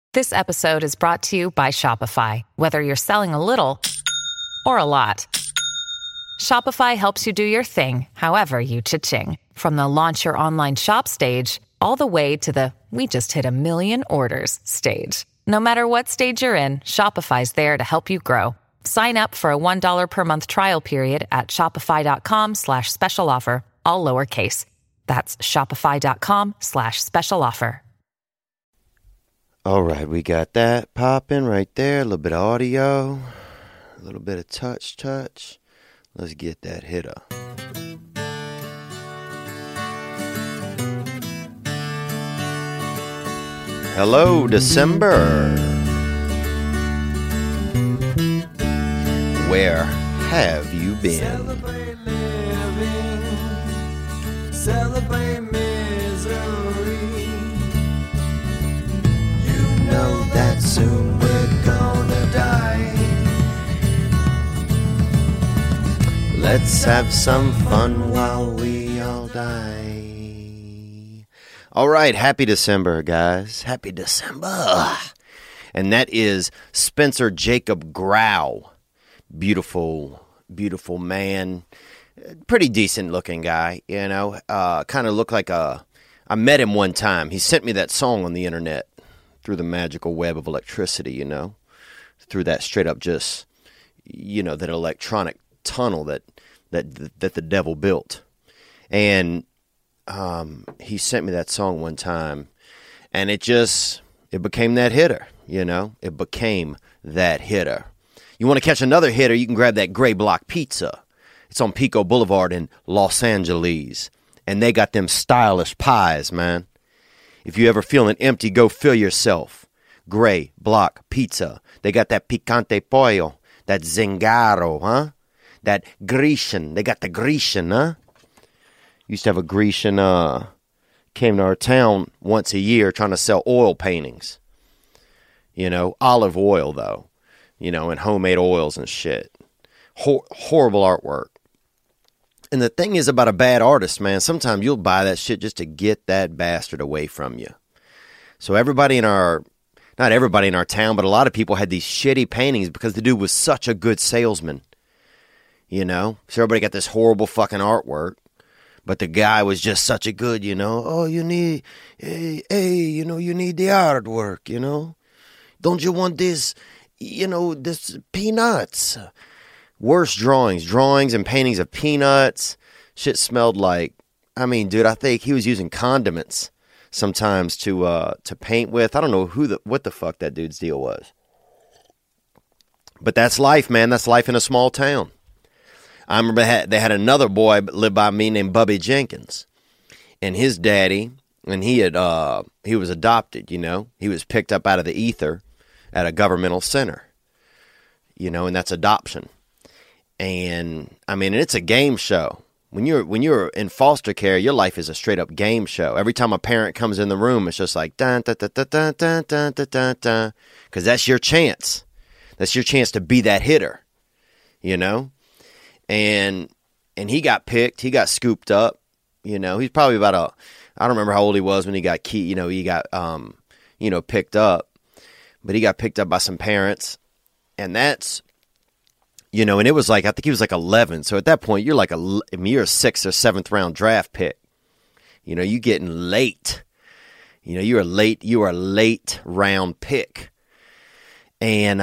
This episode is brought to you by Shopify. Whether you're selling a little or a lot, Shopify helps you do your thing, however you cha-ching. From the launch your online shop stage, all the way to the we just hit 1 million orders stage. No matter what stage you're in, Shopify's there to help you grow. Sign up for a $1 per month trial period at shopify.com/special offer, all lowercase. That's shopify.com/special offer. All right, we got that popping right there. A little bit of audio, a little bit of touch. Let's get that hitter. Hello, December. Where have you been? Celebrate living, celebrate misery. You know that soon we're gonna die. Let's have some fun while we all die. All right, happy December, guys. Happy December. And that is Spencer Jacob Grau. Beautiful, beautiful man. Pretty decent looking guy, you know. Kind of looked like I met him one time. He sent me that song on the internet through the magical web of electricity, you know. Through that straight up just, you know, that electronic tunnel that the devil built. And he sent me that song one time, and it became that hitter, you know. It became that hitter. You want to catch another hitter, you can grab that Gray Block Pizza. It's on Pico Boulevard in Los Angeles, and they got them stylish pies, man. If you ever feeling empty, go fill yourself. Gray Block Pizza. They got that picante pollo, that zingaro, huh? That Grecian. They got the Grecian, huh? Used to have a Grecian, came to our town once a year trying to sell oil paintings. You know, olive oil, though. You know, and homemade oils and shit. Horrible artwork. And the thing is about a bad artist, man, sometimes you'll buy that shit just to get that bastard away from you. So not everybody in our town, but a lot of people had these shitty paintings because the dude was such a good salesman. You know? So everybody got this horrible fucking artwork. But the guy was just such a good, you know, oh, you need the artwork, you know. Don't you want this, you know, this peanuts? Worst drawings and paintings of peanuts. Shit smelled like, I mean, dude, I think he was using condiments sometimes to paint with. I don't know what the fuck that dude's deal was. But that's life, man. That's life in a small town. I remember they had another boy lived by me named Bubby Jenkins, and his daddy, and he was adopted, you know. He was picked up out of the ether at a governmental center, you know, and that's adoption. And I mean, it's a game show. When you're in foster care, your life is a straight up game show. Every time a parent comes in the room, it's just like dun dun dun dun dun dun dun dun dun, because that's your chance. That's your chance to be that hitter, you know. And he got picked. He got scooped up. You know, he's probably I don't remember how old he was when he got picked up. But he got picked up by some parents. And that's, you know, and it was like, I think he was like 11. So at that point, you're like you're a 6th or 7th round draft pick. You know, you getting late. You know, you are a late round pick. And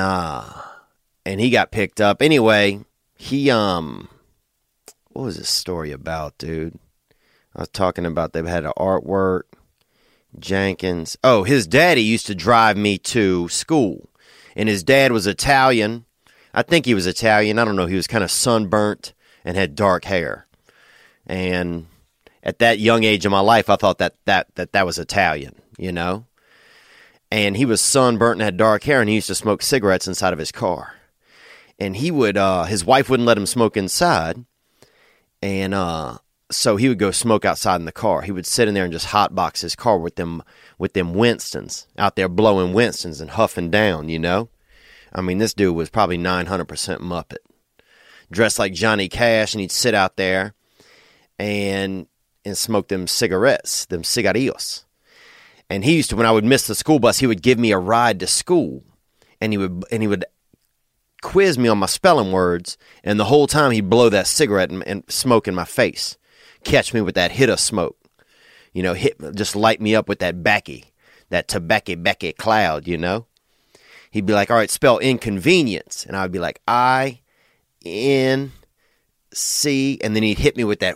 he got picked up. Anyway, he, what was this story about, dude? I was talking about they've had an artwork. Jenkins. Oh, his daddy used to drive me to school. And his dad was Italian. I think he was Italian. I don't know. He was kind of sunburnt and had dark hair. And at that young age of my life, I thought that was Italian, you know? And he was sunburnt and had dark hair, and he used to smoke cigarettes inside of his car. And he would, his wife wouldn't let him smoke inside. And so he would go smoke outside in the car. He would sit in there and just hotbox his car with them Winstons, out there blowing Winstons and huffing down, you know? I mean, this dude was probably 900% Muppet. Dressed like Johnny Cash, and he'd sit out there and smoke them cigarettes, them cigarillos. And he used to, when I would miss the school bus, he would give me a ride to school, and he would quiz me on my spelling words, and the whole time he'd blow that cigarette and smoke in my face, catch me with that hit of smoke, just light me up with that backy, that tobacco cloud, He'd be like, all right, spell inconvenience, and I'd be like, INC, and then he'd hit me with that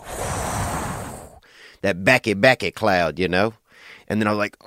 backy cloud, and then I was like,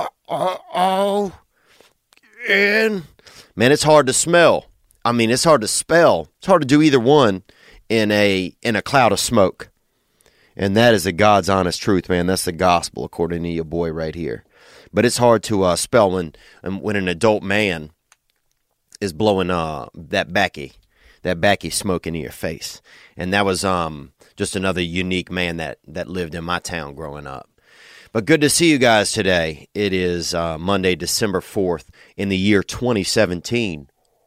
man, it's hard to smell. I mean, it's hard to spell. It's hard to do either one in a cloud of smoke. And that is the God's honest truth, man. That's the gospel, according to your boy right here. But it's hard to spell when an adult man is blowing that backy smoke into your face. And that was just another unique man that lived in my town growing up. But good to see you guys today. It is Monday, December 4th in the year 2017.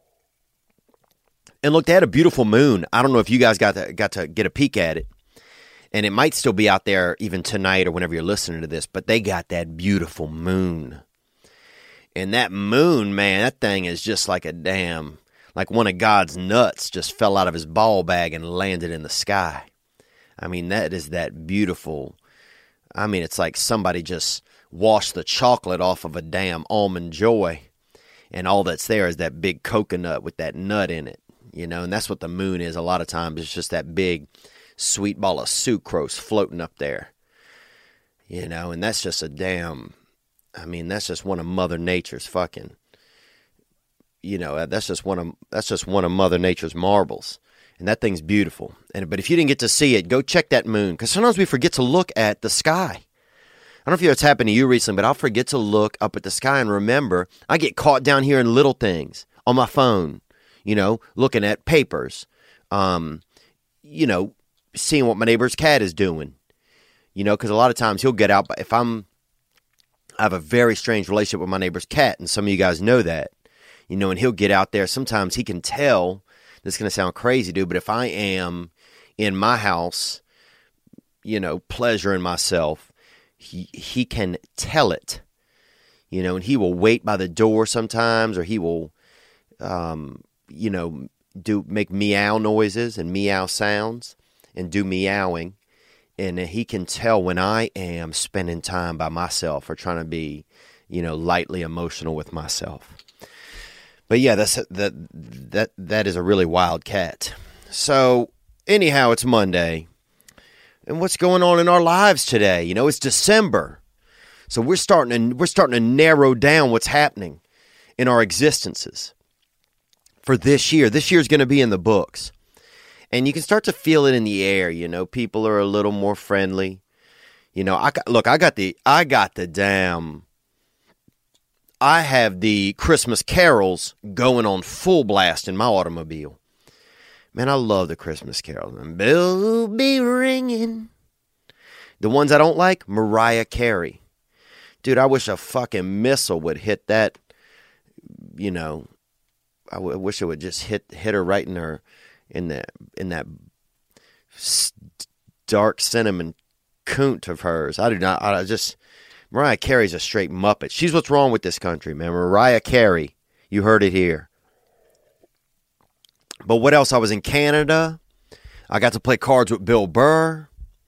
And look, they had a beautiful moon. I don't know if you guys got to get a peek at it. And it might still be out there even tonight or whenever you're listening to this, but they got that beautiful moon. And that moon, man, that thing is just like like one of God's nuts just fell out of his ball bag and landed in the sky. I mean, that is that beautiful. I mean, it's like somebody just washed the chocolate off of a damn Almond Joy, and all that's there is that big coconut with that nut in it, and that's what the moon is a lot of times. It's just that big sweet ball of sucrose floating up there, and that's just that's just one of Mother Nature's fucking, that's just one of Mother Nature's marbles. And that thing's beautiful. But if you didn't get to see it, go check that moon. Because sometimes we forget to look at the sky. I don't know if it's happened to you recently, but I'll forget to look up at the sky and remember. I get caught down here in little things on my phone, looking at papers, seeing what my neighbor's cat is doing, because a lot of times he'll get out. But I have a very strange relationship with my neighbor's cat, and some of you guys know that, and he'll get out there. Sometimes he can tell. This is going to sound crazy, dude, but if I am in my house, pleasuring myself, he can tell it, and he will wait by the door sometimes, or he will, make meow noises and meow sounds and do meowing, and he can tell when I am spending time by myself or trying to be, lightly emotional with myself. But yeah, that is a really wild cat. So anyhow, it's Monday, and what's going on in our lives today? It's December, so we're starting to narrow down what's happening in our existences for this year. This year's going to be in the books, and you can start to feel it in the air. People are a little more friendly. I have the Christmas carols going on full blast in my automobile. Man, I love the Christmas carols. And bells will be ringing. The ones I don't like, Mariah Carey. Dude, I wish a fucking missile would hit that, I wish it would just hit her right in that dark cinnamon coont of hers. Mariah Carey's a straight Muppet. She's what's wrong with this country, man. Mariah Carey. You heard it here. But what else? I was in Canada. I got to play cards with Bill Burr.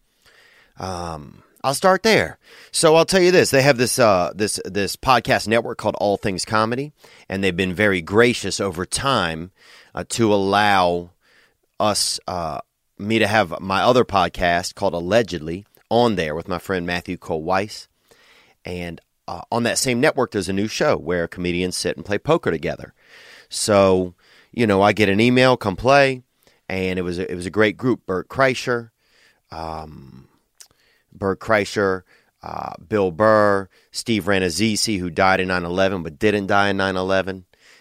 I'll start there. So I'll tell you this. They have this podcast network called All Things Comedy, and they've been very gracious over time to allow me to have my other podcast called Allegedly on there with my friend Matthew Cole Weiss. And on that same network, there's a new show where comedians sit and play poker together. So, I get an email, come play, and it was a great group. Bert Kreischer, Bill Burr, Steve Ranazzisi, who died in 9/11 but didn't die in 9/11,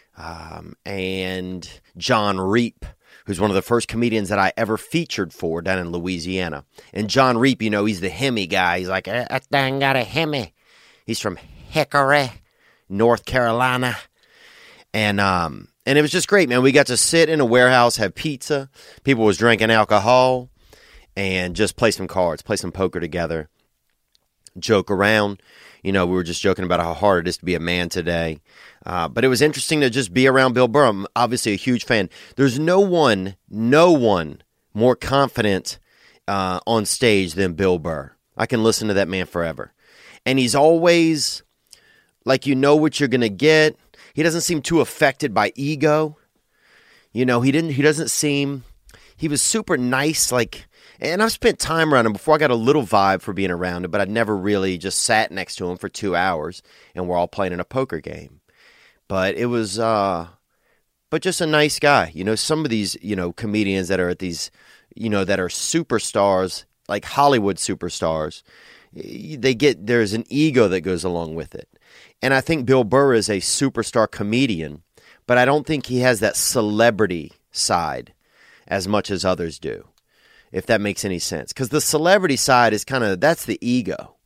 and John Reap, who's one of the first comedians that I ever featured for down in Louisiana. And John Reap, he's the Hemi guy. He's like, that thing got a Hemi. He's from Hickory, North Carolina. And it was just great, man. We got to sit in a warehouse, have pizza. People was drinking alcohol and just play some cards, play some poker together, joke around. We were just joking about how hard it is to be a man today. But it was interesting to just be around Bill Burr. I'm obviously a huge fan. There's no one more confident on stage than Bill Burr. I can listen to that man forever. And he's always like, what you're going to get. He doesn't seem too affected by ego. He doesn't seem, he was super nice, and I've spent time around him before. I got a little vibe for being around him, but I'd never really just sat next to him for 2 hours and we're all playing in a poker game. But it was, but just a nice guy. Some of these, comedians that are at these, that are superstars, like Hollywood superstars, there's an ego that goes along with it. And I think Bill Burr is a superstar comedian, but I don't think he has that celebrity side as much as others do, if that makes any sense. Because the celebrity side is that's the ego.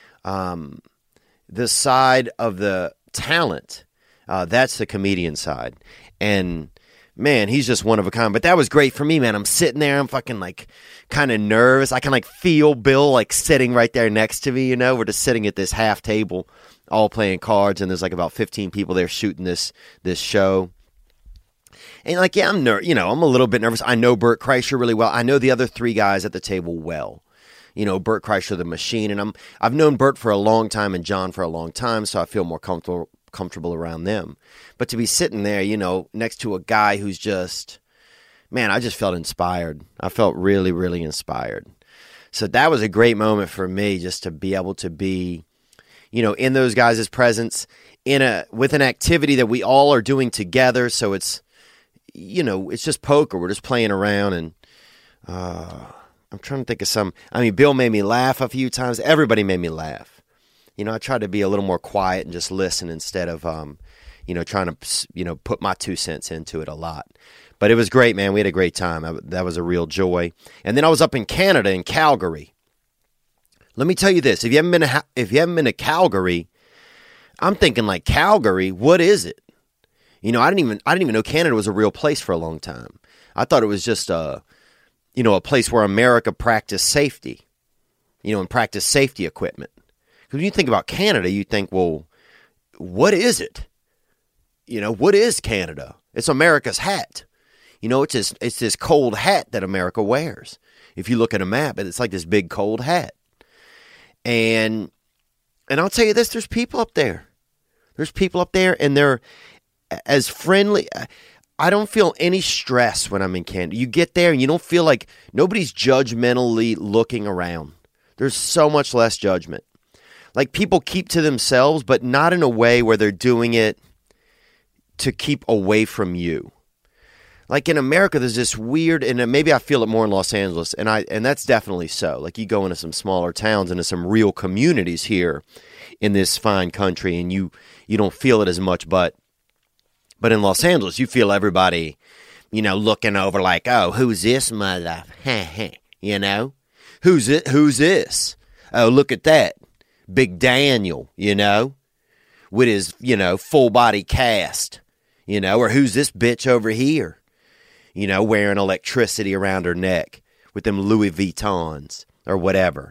The side of the talent, that's the comedian side. And man, he's just one of a kind. But that was great for me, man. I'm sitting there, I'm fucking kind of nervous. I can feel Bill sitting right there next to me, We're just sitting at this half table, all playing cards, and there's about 15 people there shooting this show. And I'm I'm a little bit nervous. I know Bert Kreischer really well. I know the other 3 guys at the table well. Bert Kreischer, the Machine, and I've known Bert for a long time and John for a long time, so I feel more comfortable around them. But to be sitting there, next to a guy who's just, man, I just felt inspired. I felt really, really inspired. So that was a great moment for me, just to be able to be, in those guys' presence, with an activity that we all are doing together. So it's, it's just poker. We're just playing around, and I'm trying to think of some. Bill made me laugh a few times. Everybody made me laugh. I tried to be a little more quiet and just listen instead of, trying to, put my 2 cents into it a lot. But it was great, man. We had a great time. That was a real joy. And then I was up in Canada, in Calgary. Let me tell you this: if you haven't been to Calgary, I'm thinking Calgary. What is it? I didn't even know Canada was a real place for a long time. I thought it was just a place where America practiced safety, and practiced safety equipment. Because when you think about Canada, you think, well, what is it? What is Canada? It's America's hat. It's this cold hat that America wears. If you look at a map, it's like this big cold hat. And I'll tell you this, there's people up there. There's people up there, and they're as friendly. I don't feel any stress when I'm in Canada. You get there, and you don't feel like nobody's judgmentally looking around. There's so much less judgment. People keep to themselves, but not in a way where they're doing it to keep away from you. In America, there's this weird, and maybe I feel it more in Los Angeles, and that's definitely so. You go into some smaller towns, into some real communities here in this fine country, and you don't feel it as much, but in Los Angeles, you feel everybody, looking over oh, who's this mother? Who's this? Oh, look at that. Big Daniel, with his, full body cast, or who's this bitch over here? Wearing electricity around her neck with them Louis Vuittons or whatever.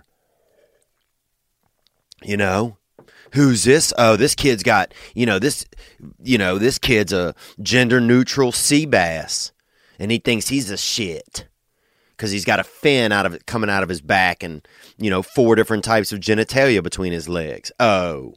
Who's this? Oh, this kid's got, this kid's a gender neutral sea bass, and he thinks he's a shit because he's got a fin coming out of his back, and 4 different types of genitalia between his legs. Oh,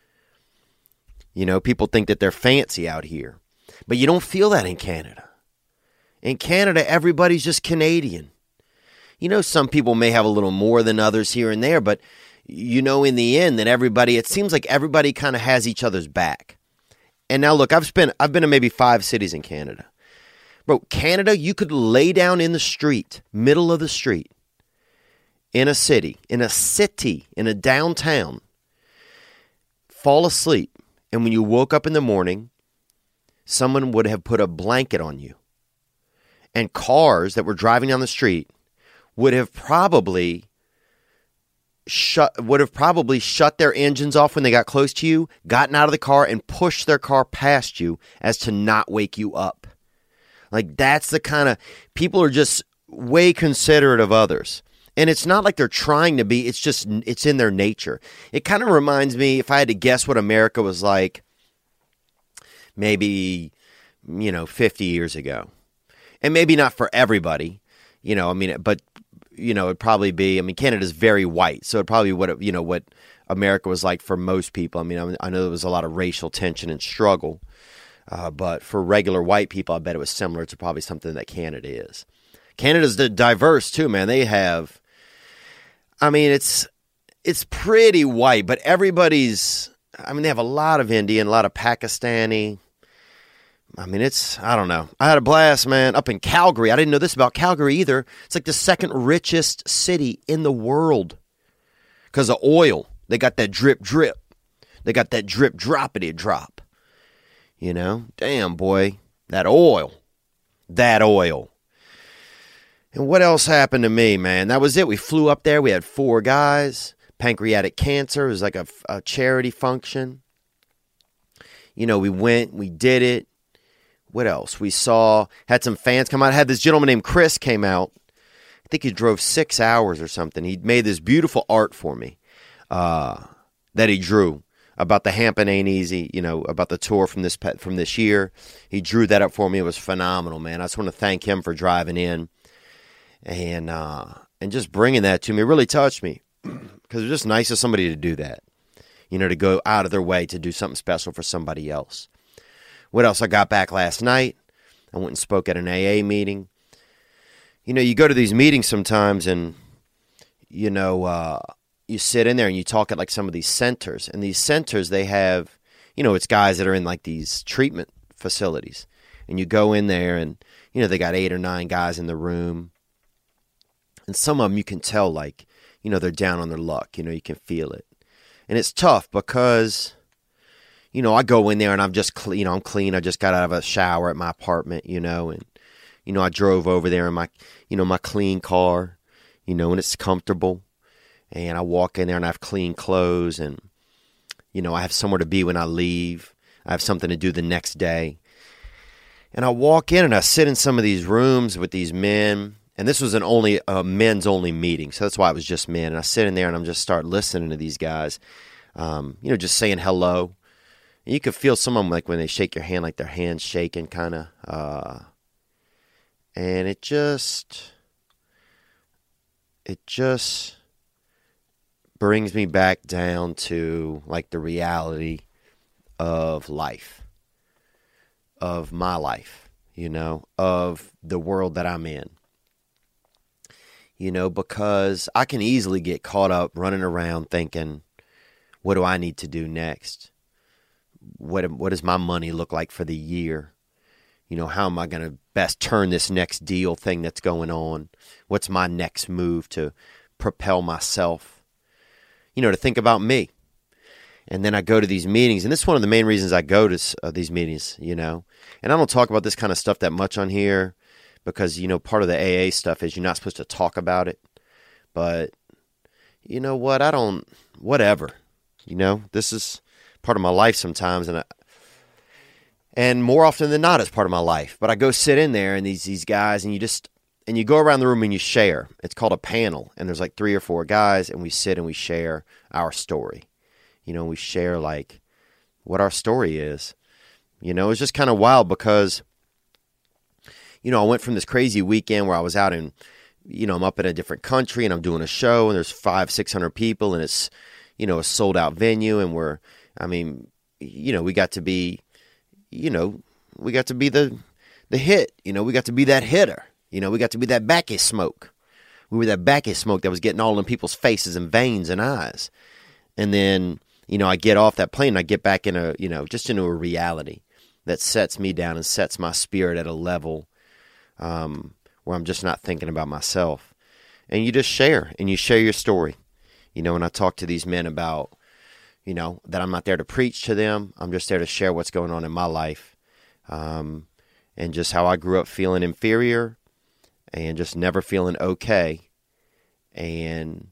people think that they're fancy out here, but you don't feel that in Canada. In Canada, everybody's just Canadian. Some people may have a little more than others here and there, but in the end, that it seems like everybody kind of has each other's back. And now look, I've been to maybe 5 cities in Canada. Bro, Canada, you could lay down in the street, middle of the street, in a downtown, fall asleep, and when you woke up in the morning, someone would have put a blanket on you. And cars that were driving down the street would have probably shut their engines off when they got close to you, gotten out of the car, and pushed their car past you as to not wake you up. That's the kind of people are just way considerate of others. And it's not like they're trying to be. It's just, it's in their nature. It kind of reminds me, if I had to guess what America was like maybe, 50 years ago. And maybe not for everybody, but, it'd probably be, Canada's very white. So it'd probably be what America was like for most people. I know there was a lot of racial tension and struggle. But for regular white people, I bet it was similar to probably something that Canada is. Canada's diverse too, man. They have, it's pretty white, but everybody's, they have a lot of Indian, a lot of Pakistani. I don't know. I had a blast, man, up in Calgary. I didn't know this about Calgary either. It's like the second richest city in the world because of oil. They got that drip, drip. They got that drip, droppity drop. Damn, boy, that oil. And what else happened to me, man? That was it. We flew up there. We had 4 guys. Pancreatic cancer. It was like a charity function. We went, we did it. What else? We had some fans come out. I had this gentleman named Chris came out. I think he drove 6 hours or something. He made this beautiful art for me that he drew about the Hampton Ain't Easy, about the tour from this year. He drew that up for me. It was phenomenal, man. I just want to thank him for driving in and just bringing that to me. It really touched me because it's just nice of somebody to do that, to go out of their way to do something special for somebody else. What else? I got back last night. I went and spoke at an AA meeting. You go to these meetings sometimes and, you sit in there and you talk at like some of these centers. And these centers, they have, it's guys that are in like these treatment facilities. And you go in there and, they got 8 or 9 guys in the room. And some of them you can tell like, they're down on their luck. You can feel it. And it's tough because, I go in there and I'm just clean. I'm clean. I just got out of a shower at my apartment, and, I drove over there in my, my clean car, and it's comfortable. And I walk in there and I have clean clothes and, I have somewhere to be when I leave. I have something to do the next day. And I walk in and I sit in some of these rooms with these men. And this was a men's only meeting. So that's why it was just men. And I sit in there and I'm just start listening to these guys, just saying hello. And you can feel some of them like when they shake your hand, like their hands shaking kind of. And it just brings me back down to like the reality of life, of my life, of the world that I'm in. Because I can easily get caught up running around thinking, what do I need to do next? What does my money look like for the year? How am I going to best turn this next deal thing that's going on? What's my next move to propel myself? To think about me. And then I go to these meetings, and this is one of the main reasons I go to these meetings, And I don't talk about this kind of stuff that much on here because, part of the AA stuff is you're not supposed to talk about it. But you know what? Whatever. This is part of my life sometimes, and more often than not, it's part of my life. But I go sit in there, and these guys, and you go around the room and you share. It's called a panel, and there's like 3 or 4 guys, and we sit and we share our story. We share like what our story is. It's just kind of wild because, I went from this crazy weekend where I was out in, I'm up in a different country and I'm doing a show and there's 500-600 people and it's, a sold out venue and we got to be, we got to be the hit, we got to be that hitter. We got to be that backy smoke. We were that backy smoke that was getting all in people's faces and veins and eyes. And then, I get off that plane and I get back into a reality that sets me down and sets my spirit at a level where I'm just not thinking about myself. And you just share, and you share your story. And I talk to these men about, that I'm not there to preach to them. I'm just there to share what's going on in my life. And just how I grew up feeling inferior and just never feeling okay. And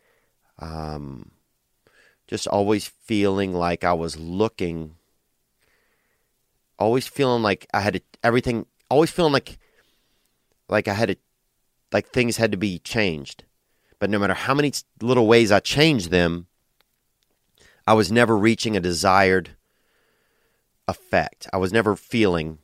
just always feeling like I was always feeling like I had everything, always feeling like I had like things had to be changed But no matter how many little ways I changed them, I was never reaching a desired effect. I was never feeling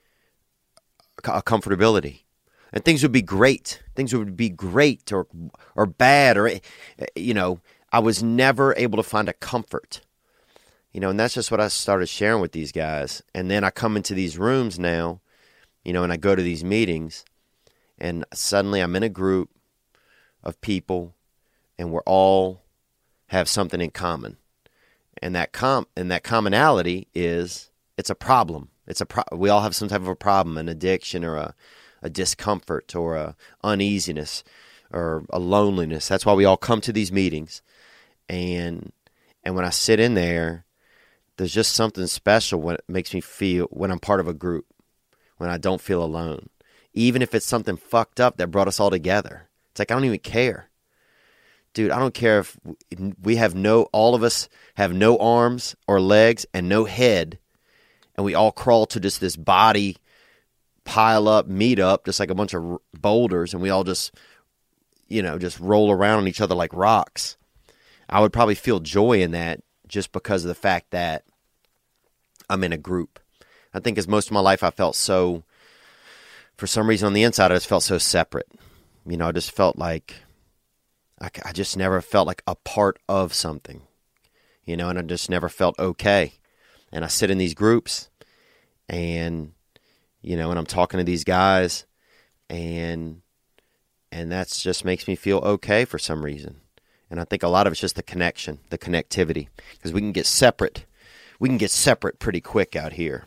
a comfortability. And things would be great. Things would be great or bad, or, I was never able to find a comfort. And that's just what I started sharing with these guys. And then I come into these rooms now, and I go to these meetings, and suddenly I'm in a group of people, and we're all have something in common. And that commonality is it's a problem. We all have some type of a problem, an addiction or a discomfort or a uneasiness or a loneliness. That's why we all come to these meetings. And when I sit in there, there's just something special when it makes me feel when I'm part of a group, when I don't feel alone. Even if it's something fucked up that brought us all together. It's like I don't even care. Dude, I don't care if all of us have no arms or legs and no head, and we all crawl to just this body pile up, meet up, just like a bunch of boulders, and we all just roll around on each other like rocks. I would probably feel joy in that just because of the fact that I'm in a group. I think as most of my life I felt so, for some reason on the inside, I just felt so separate. I just felt like, I just never felt like a part of something, and I just never felt okay. And I sit in these groups and I'm talking to these guys and that's just makes me feel okay for some reason. And I think a lot of it's just the connection, the connectivity, because we can get separate. We can get separate pretty quick out here.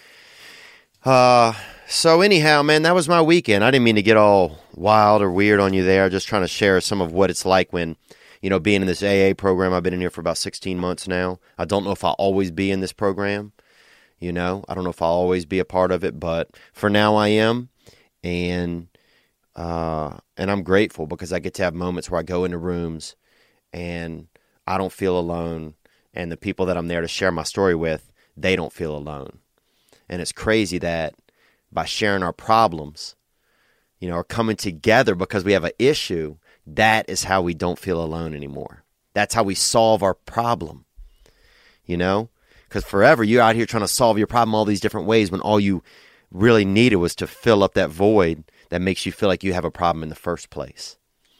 So anyhow, man, that was my weekend. I didn't mean to get all wild or weird on you there. I'm just trying to share some of what it's like when, being in this AA program. I've been in here for about 16 months now. I don't know if I'll always be in this program. I don't know if I'll always be a part of it, but for now I am. And I'm grateful because I get to have moments where I go into rooms and I don't feel alone. And the people that I'm there to share my story with, they don't feel alone. And it's crazy that by sharing our problems, or coming together because we have an issue, that is how we don't feel alone anymore. That's how we solve our problem, Because forever you're out here trying to solve your problem all these different ways when all you really needed was to fill up that void that makes you feel like you have a problem in the first place.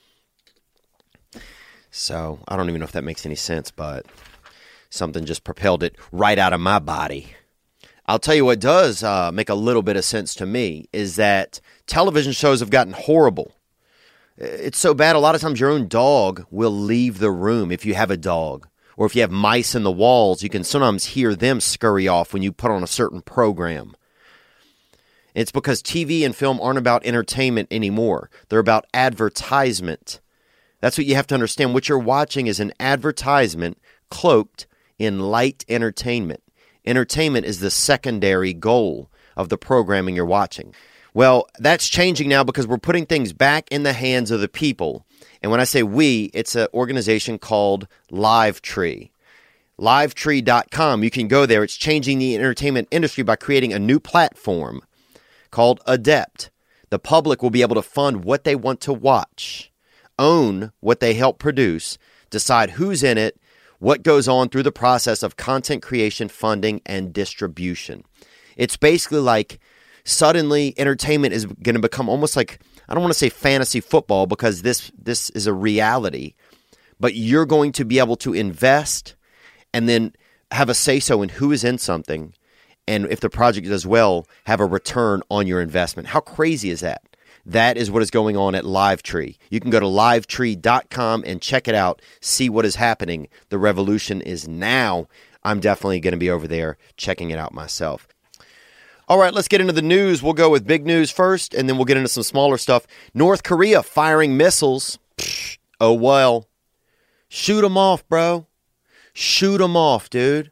So I don't even know if that makes any sense, but something just propelled it right out of my body. I'll tell you what does make a little bit of sense to me is that television shows have gotten horrible. It's so bad, a lot of times your own dog will leave the room if you have a dog. Or if you have mice in the walls, you can sometimes hear them scurry off when you put on a certain program. It's because TV and film aren't about entertainment anymore. They're about advertisement. That's what you have to understand. What you're watching is an advertisement cloaked in light entertainment. Entertainment is the secondary goal of the programming you're watching. Well, that's changing now because we're putting things back in the hands of the people. And when I say we, it's an organization called LiveTree. LiveTree.com. You can go there. It's changing the entertainment industry by creating a new platform called Adept. The public will be able to fund what they want to watch, own what they help produce, decide who's in it, what goes on through the process of content creation, funding, and distribution. It's basically like suddenly entertainment is going to become almost like, I don't want to say fantasy football because this is a reality, but you're going to be able to invest and then have a say-so in who is in something, and if the project does well, have a return on your investment. How crazy is that? That is what is going on at LiveTree. You can go to livetree.com and check it out, see what is happening. The revolution is now. I'm definitely going to be over there checking it out myself. All right, let's get into the news. We'll go with big news first, and then we'll get into some smaller stuff. North Korea firing missiles. Oh, well. Shoot them off, bro. Shoot them off, dude.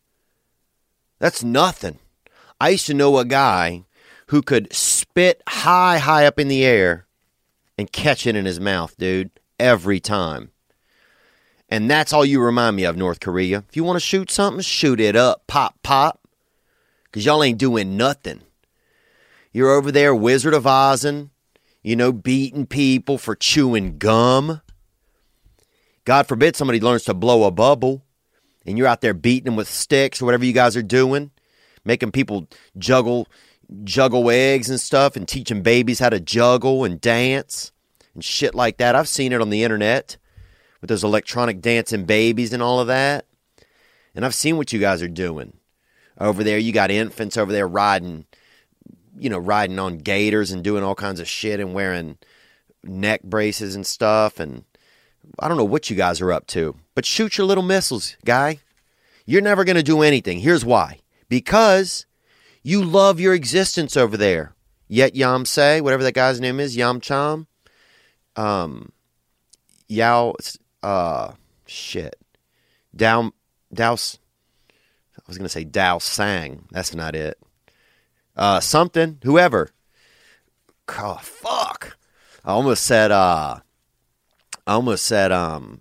That's nothing. I used to know a guy who could spit high up in the air and catch it in his mouth, dude, every time. And that's all you remind me of, North Korea. If you want to shoot something, shoot it up. Pop, pop. Because y'all ain't doing nothing. You're over there Wizard of Ozing, beating people for chewing gum. God forbid somebody learns to blow a bubble and you're out there beating them with sticks or whatever you guys are doing, making people juggle eggs and stuff and teaching babies how to juggle and dance and shit like that. I've seen it on the internet with those electronic dancing babies and all of that. And I've seen what you guys are doing. Over there, you got infants over there riding on gators and doing all kinds of shit and wearing neck braces and stuff. And I don't know what you guys are up to. But shoot your little missiles, guy. You're never going to do anything. Here's why. Because you love your existence over there. Yet Yam Say, whatever that guy's name is, Yam Cham. Douse. I was going to say Dao Sang. That's not it. Whoever. Oh, fuck. I almost said Obi-Wan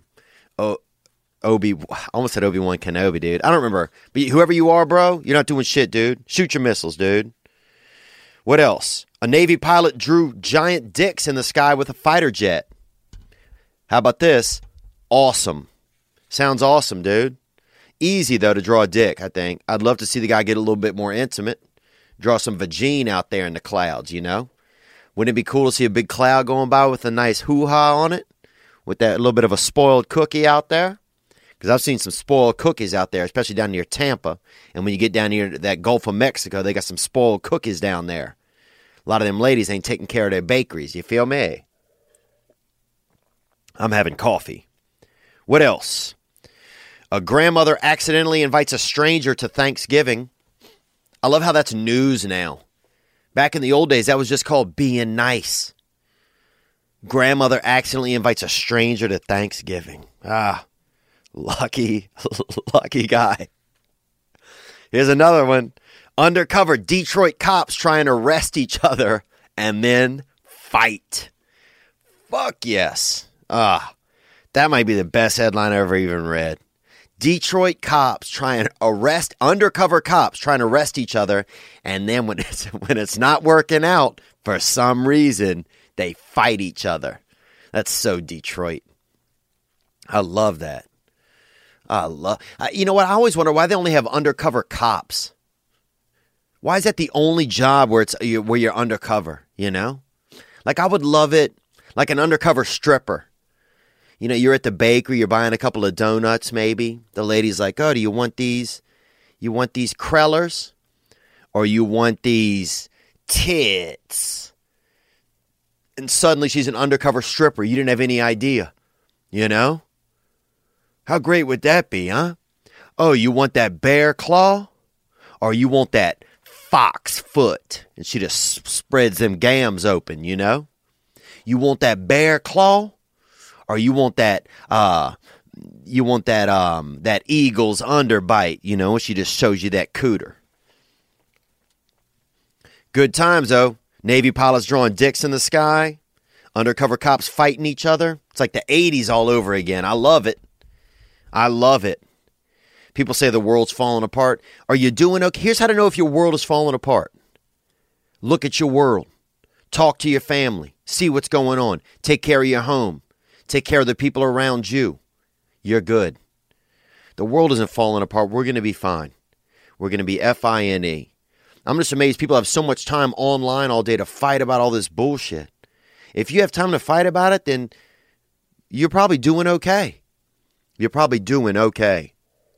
Kenobi, dude. I don't remember. But whoever you are, bro, you're not doing shit, dude. Shoot your missiles, dude. What else? A Navy pilot drew giant dicks in the sky with a fighter jet. How about this? Awesome. Sounds awesome, dude. Easy, though, to draw a dick, I think. I'd love to see the guy get a little bit more intimate. Draw some vagine out there in the clouds, you know? Wouldn't it be cool to see a big cloud going by with a nice hoo-ha on it? With that little bit of a spoiled cookie out there? Because I've seen some spoiled cookies out there, especially down near Tampa. And when you get down near that Gulf of Mexico, they got some spoiled cookies down there. A lot of them ladies ain't taking care of their bakeries. You feel me? I'm having coffee. What else? A grandmother accidentally invites a stranger to Thanksgiving. I love how that's news now. Back in the old days, that was just called being nice. Grandmother accidentally invites a stranger to Thanksgiving. Lucky guy. Here's another one. Undercover Detroit cops try and arrest each other and then fight. Fuck yes. That might be the best headline I ever even read. Undercover cops trying to arrest each other, and then when it's not working out, for some reason, they fight each other. That's so Detroit. I love that. You know what? I always wonder why they only have undercover cops. Why is that the only job where you're undercover, you know? Like, I would love it, like an undercover stripper. You know, you're at the bakery, you're buying a couple of donuts maybe. The lady's like, oh, do you want these? You want these Krellers? Or you want these tits? And suddenly she's an undercover stripper. You didn't have any idea, you know? How great would that be, huh? Oh, you want that bear claw? Or you want that fox foot? And she just spreads them gams open, you know? You want that bear claw? Or you want that that eagle's underbite, you know? She just shows you that cooter. Good times, though. Navy pilots drawing dicks in the sky. Undercover cops fighting each other. It's like the 80s all over again. I love it. I love it. People say the world's falling apart. Are you doing okay? Here's how to know if your world is falling apart. Look at your world. Talk to your family. See what's going on. Take care of your home. Take care of the people around you. You're good. The world isn't falling apart. We're going to be fine. We're going to be fine. I'm just amazed people have so much time online all day to fight about all this bullshit. If you have time to fight about it, then you're probably doing okay. You're probably doing okay.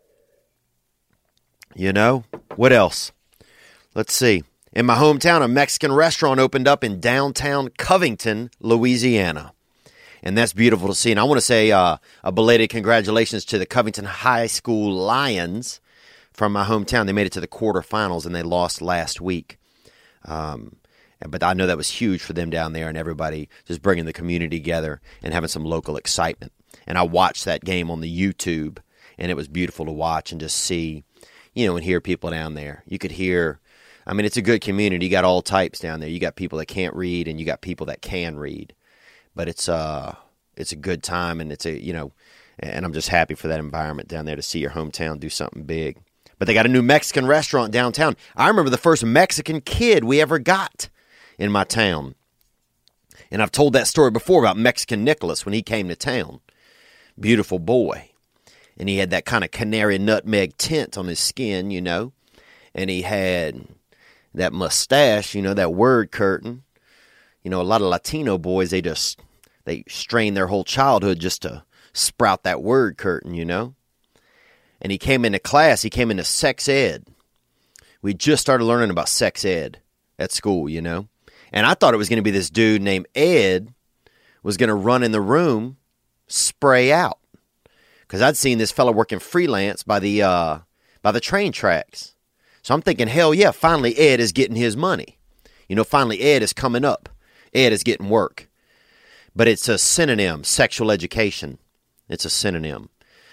You know? What else? Let's see. In my hometown, a Mexican restaurant opened up in downtown Covington, Louisiana. And that's beautiful to see. And I want to say a belated congratulations to the Covington High School Lions from my hometown. They made it to the quarterfinals, and they lost last week. But I know that was huge for them down there and everybody just bringing the community together and having some local excitement. And I watched that game on the YouTube, and it was beautiful to watch and just see, you know, and hear people down there. You could hear, I mean, it's a good community. You got all types down there. You got people that can't read, and you got people that can read. But it's a good time, and and I'm just happy for that environment down there to see your hometown do something big. But they got a new Mexican restaurant downtown. I remember the first Mexican kid we ever got in my town. And I've told that story before about Mexican Nicholas when he came to town. Beautiful boy. And he had that kind of canary nutmeg tint on his skin, you know. And he had that mustache, you know, that word curtain. You know, a lot of Latino boys, they strain their whole childhood just to sprout that word curtain, you know. And he came into class, he came into sex ed. We just started learning about sex ed at school, you know. And I thought it was going to be this dude named Ed was going to run in the room, spray out. Because I'd seen this fella working freelance by the train tracks. So I'm thinking, hell yeah, finally Ed is getting his money. You know, finally Ed is coming up. Ed is getting work. But it's a synonym, sexual education. It's a synonym.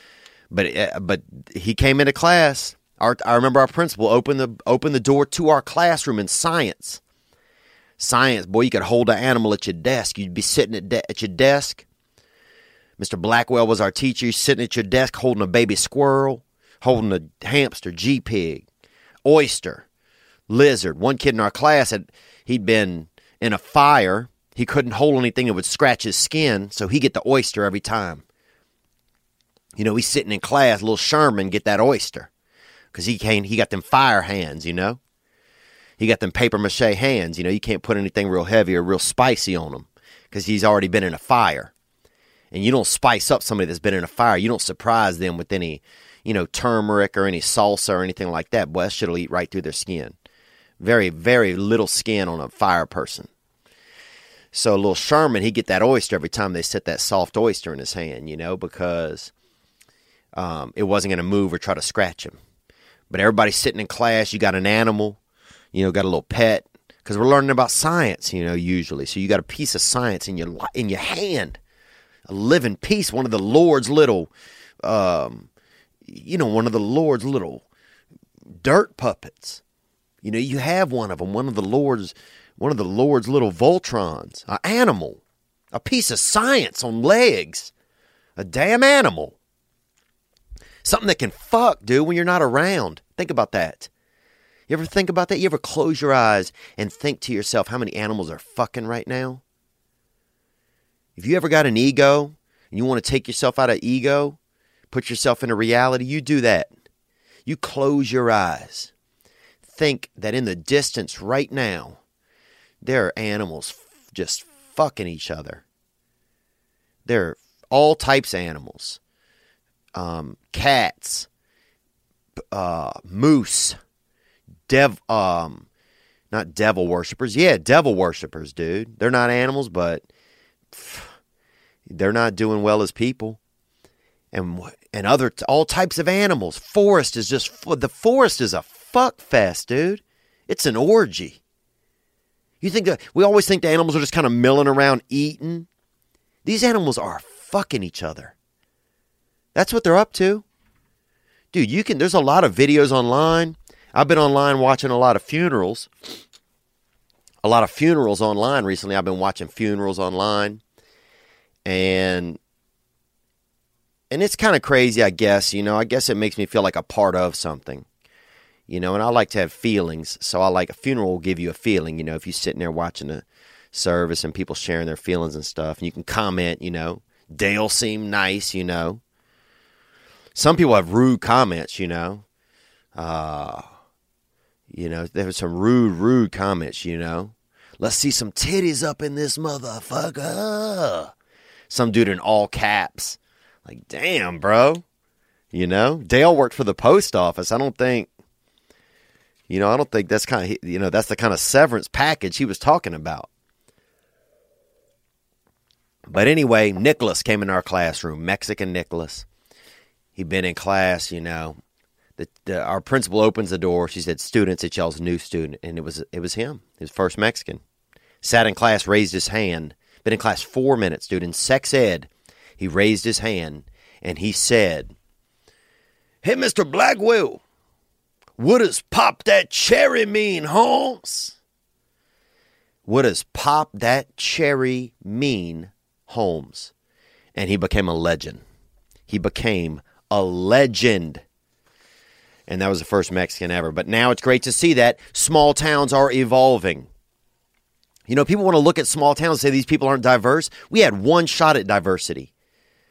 But he came into class. I remember our principal opened the door to our classroom in science. Science, boy, you could hold an animal at your desk. You'd be sitting at your desk. Mr. Blackwell was our teacher. He's sitting at your desk holding a baby squirrel, holding a hamster, G-pig, oyster, lizard. One kid in our class, he'd been in a fire. He couldn't hold anything that would scratch his skin, so he'd get the oyster every time. You know, he's sitting in class, little Sherman get that oyster. Because he got them fire hands, you know. He got them paper mache hands, you know. You can't put anything real heavy or real spicy on him because he's already been in a fire. And you don't spice up somebody that's been in a fire. You don't surprise them with any, you know, turmeric or any salsa or anything like that. Boy, that shit'll eat right through their skin. Very, very little skin on a fire person. So little Sherman, he'd get that oyster every time they set that soft oyster in his hand, you know, because it wasn't going to move or try to scratch him. But everybody's sitting in class. You got an animal, you know, got a little pet. Because we're learning about science, you know, usually. So you got a piece of science in your hand. A living piece, one of the Lord's little, one of the Lord's little dirt puppets. You know, you have one of them, one of the Lord's little Voltrons, an animal, a piece of science on legs, a damn animal. Something that can fuck, dude, when you're not around. Think about that. You ever think about that? You ever close your eyes and think to yourself how many animals are fucking right now? If you ever got an ego and you want to take yourself out of ego, put yourself into reality, you do that. You close your eyes. Think that in the distance right now, there are animals just fucking each other. There are all types of animals. Cats, moose, not devil worshippers. Yeah, devil worshippers, dude. They're not animals, but they're not doing well as people. And all types of animals. The forest is a fuck fest, dude. It's an orgy. You think we always think the animals are just kind of milling around eating. These animals are fucking each other. That's what they're up to. Dude, there's a lot of videos online. I've been online watching a lot of funerals. A lot of funerals online recently. I've been watching funerals online. And it's kind of crazy, I guess. You know, I guess it makes me feel like a part of something. You know, and I like to have feelings. So a funeral will give you a feeling, you know, if you're sitting there watching a service and people sharing their feelings and stuff. And you can comment, you know, Dale seemed nice, you know. Some people have rude comments, you know. There was some rude comments, you know. Let's see some titties up in this motherfucker. Some dude in all caps. Like, damn, bro. You know, Dale worked for the post office. I don't think that's that's the kind of severance package he was talking about. But anyway, Nicholas came in our classroom, Mexican Nicholas. He'd been in class, you know. Our principal opens the door. She said, "Students," it yells, "new student." And it was him, his first Mexican. Sat in class, raised his hand. Been in class 4 minutes, dude. In sex ed, he raised his hand, and he said, "Hey, Mr. Blackwell, what does pop that cherry mean, Holmes?" What does pop that cherry mean, Holmes? And he became a legend. He became a legend. And that was the first Mexican ever. But now it's great to see that small towns are evolving. You know, people want to look at small towns and say these people aren't diverse. We had one shot at diversity.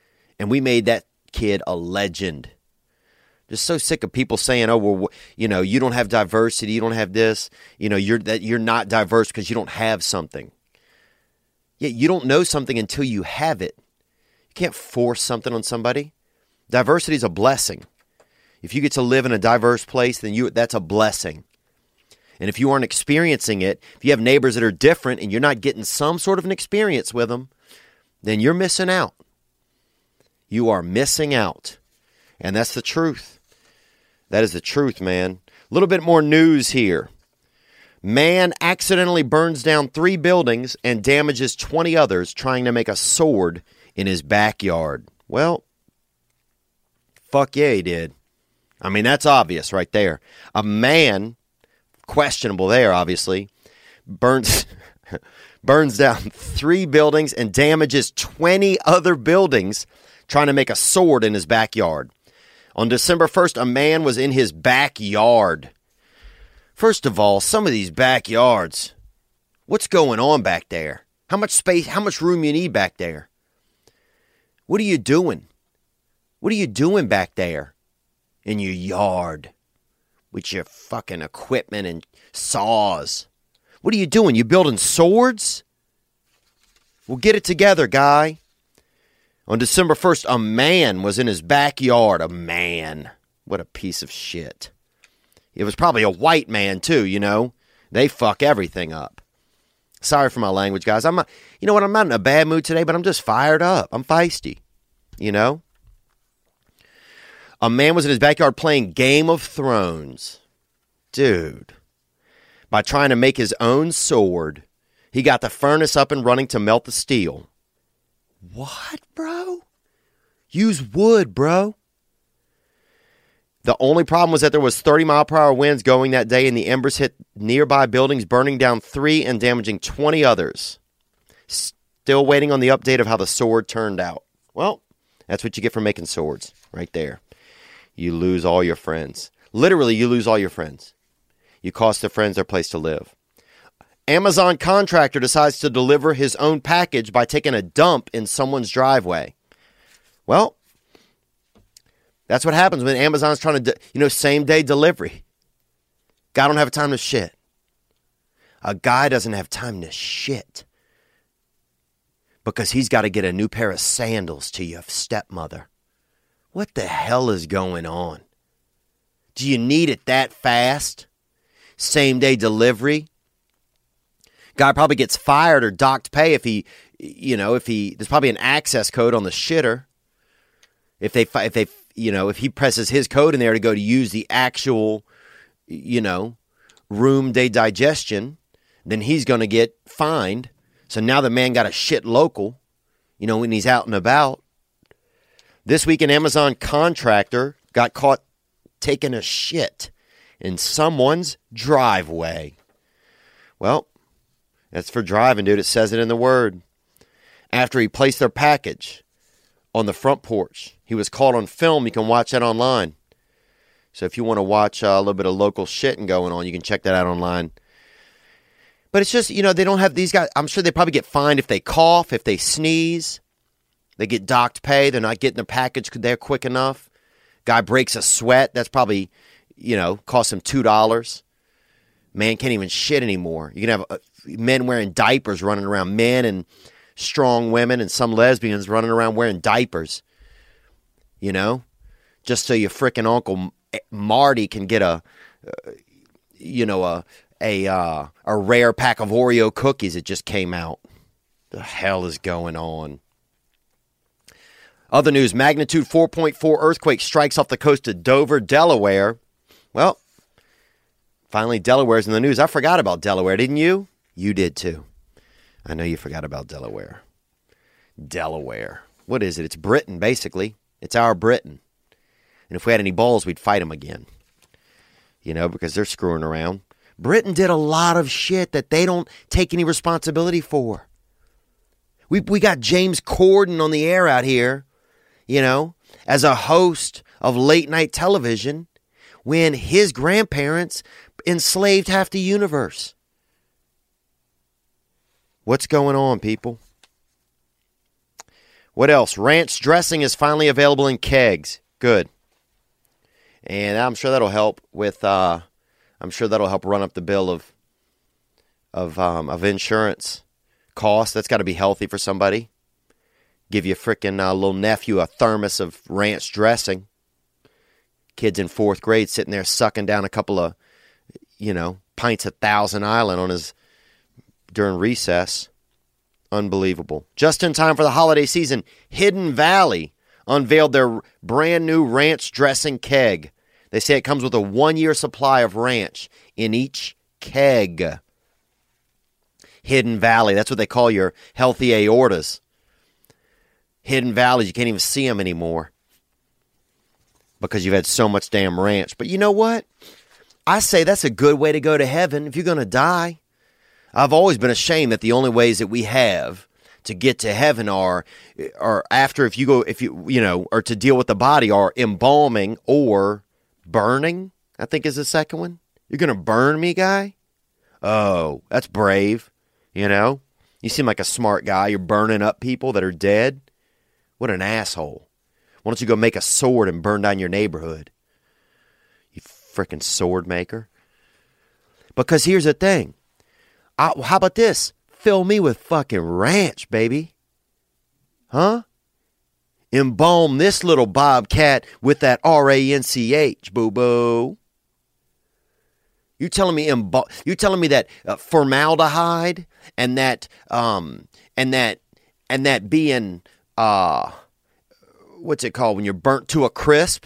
And we made that kid a legend. Just so sick of people saying, oh, well, you know, you don't have diversity, you don't have this, you know, you're not diverse because you don't have something. Yeah, you don't know something until you have it. You can't force something on somebody. Diversity is a blessing. If you get to live in a diverse place, then that's a blessing. And if you aren't experiencing it, if you have neighbors that are different and you're not getting some sort of an experience with them, then you're missing out. You are missing out. And that's the truth. That is the truth, man. A little bit more news here. Man accidentally burns down 3 buildings and damages 20 others trying to make a sword in his backyard. Well, fuck yeah, he did. I mean, that's obvious right there. A man, questionable there, obviously, burns down 3 buildings and damages 20 other buildings trying to make a sword in his backyard. On December 1st, a man was in his backyard. First of all, some of these backyards, what's going on back there? How much space, how much room you need back there? What are you doing? What are you doing back there in your yard with your fucking equipment and saws? What are you doing? You building swords? Well, get it together, guy. On December 1st, a man was in his backyard. A man. What a piece of shit. It was probably a white man, too, you know. They fuck everything up. Sorry for my language, guys. You know what? I'm not in a bad mood today, but I'm just fired up. I'm feisty, you know. A man was in his backyard playing Game of Thrones. Dude. By trying to make his own sword, he got the furnace up and running to melt the steel. What, bro? Use wood, bro. The only problem was that there was 30-mile-per-hour winds going that day, and the embers hit nearby buildings, burning down 3 and damaging 20 others. Still waiting on the update of how the sword turned out. Well, that's what you get for making swords, right there. You lose all your friends. Literally, you lose all your friends. You cost their friends their place to live. Amazon contractor decides to deliver his own package by taking a dump in someone's driveway. Well, that's what happens when Amazon's trying to, same-day delivery. Guy don't have time to shit. A guy doesn't have time to shit because he's got to get a new pair of sandals to your stepmother. What the hell is going on? Do you need it that fast? Same-day delivery? Guy probably gets fired or docked pay if there's probably an access code on the shitter. If he presses his code in there to go to use the actual, room day digestion, then he's going to get fined. So now the man got a shit local, when he's out and about. This week, an Amazon contractor got caught taking a shit in someone's driveway. Well, that's for driving, dude. It says it in the word. After he placed their package on the front porch, he was caught on film. You can watch that online. So if you want to watch a little bit of local shitting going on, you can check that out online. But it's just, they don't have these guys. I'm sure they probably get fined if they cough, if they sneeze. They get docked pay. They're not getting their package there quick enough. Guy breaks a sweat. That's probably, costs him $2. Man can't even shit anymore. You can have men wearing diapers running around. Men and strong women and some lesbians running around wearing diapers. Just so your frickin' Uncle Marty can get a rare pack of Oreo cookies that just came out. The hell is going on? Other news, magnitude 4.4 earthquake strikes off the coast of Dover, Delaware. Well, finally Delaware's in the news. I forgot about Delaware, didn't you? You did too. I know you forgot about Delaware. Delaware. What is it? It's Britain, basically. It's our Britain. And if we had any balls, we'd fight them again. Because they're screwing around. Britain did a lot of shit that they don't take any responsibility for. We got James Corden on the air out here, as a host of late night television when his grandparents enslaved half the universe. What's going on, people? What else? Ranch dressing is finally available in kegs. Good. And I'm sure that'll help with. I'm sure that'll help run up the bill of insurance costs. That's got to be healthy for somebody. Give your freaking little nephew a thermos of ranch dressing. Kids in 4th grade sitting there sucking down a couple of, pints of Thousand Island during recess. Unbelievable. Just in time for the holiday season, Hidden Valley unveiled their brand new ranch dressing keg. They say it comes with a 1-year supply of ranch in each keg. Hidden Valley, that's what they call your healthy aortas. Hidden Valleys, you can't even see them anymore because you've had so much damn ranch. But you know what? I say that's a good way to go to heaven if you're going to die. I've always been ashamed that the only ways that we have to get to heaven are after or to deal with the body are embalming or burning, I think is the second one. You're going to burn me, guy? Oh, that's brave. You seem like a smart guy. You're burning up people that are dead. What an asshole. Why don't you go make a sword and burn down your neighborhood? You freaking sword maker. Because here's the thing. How about this? Fill me with fucking ranch, baby. Huh? Embalm this little bobcat with that ranch, boo-boo. You telling me that formaldehyde and that being what's it called when you're burnt to a crisp?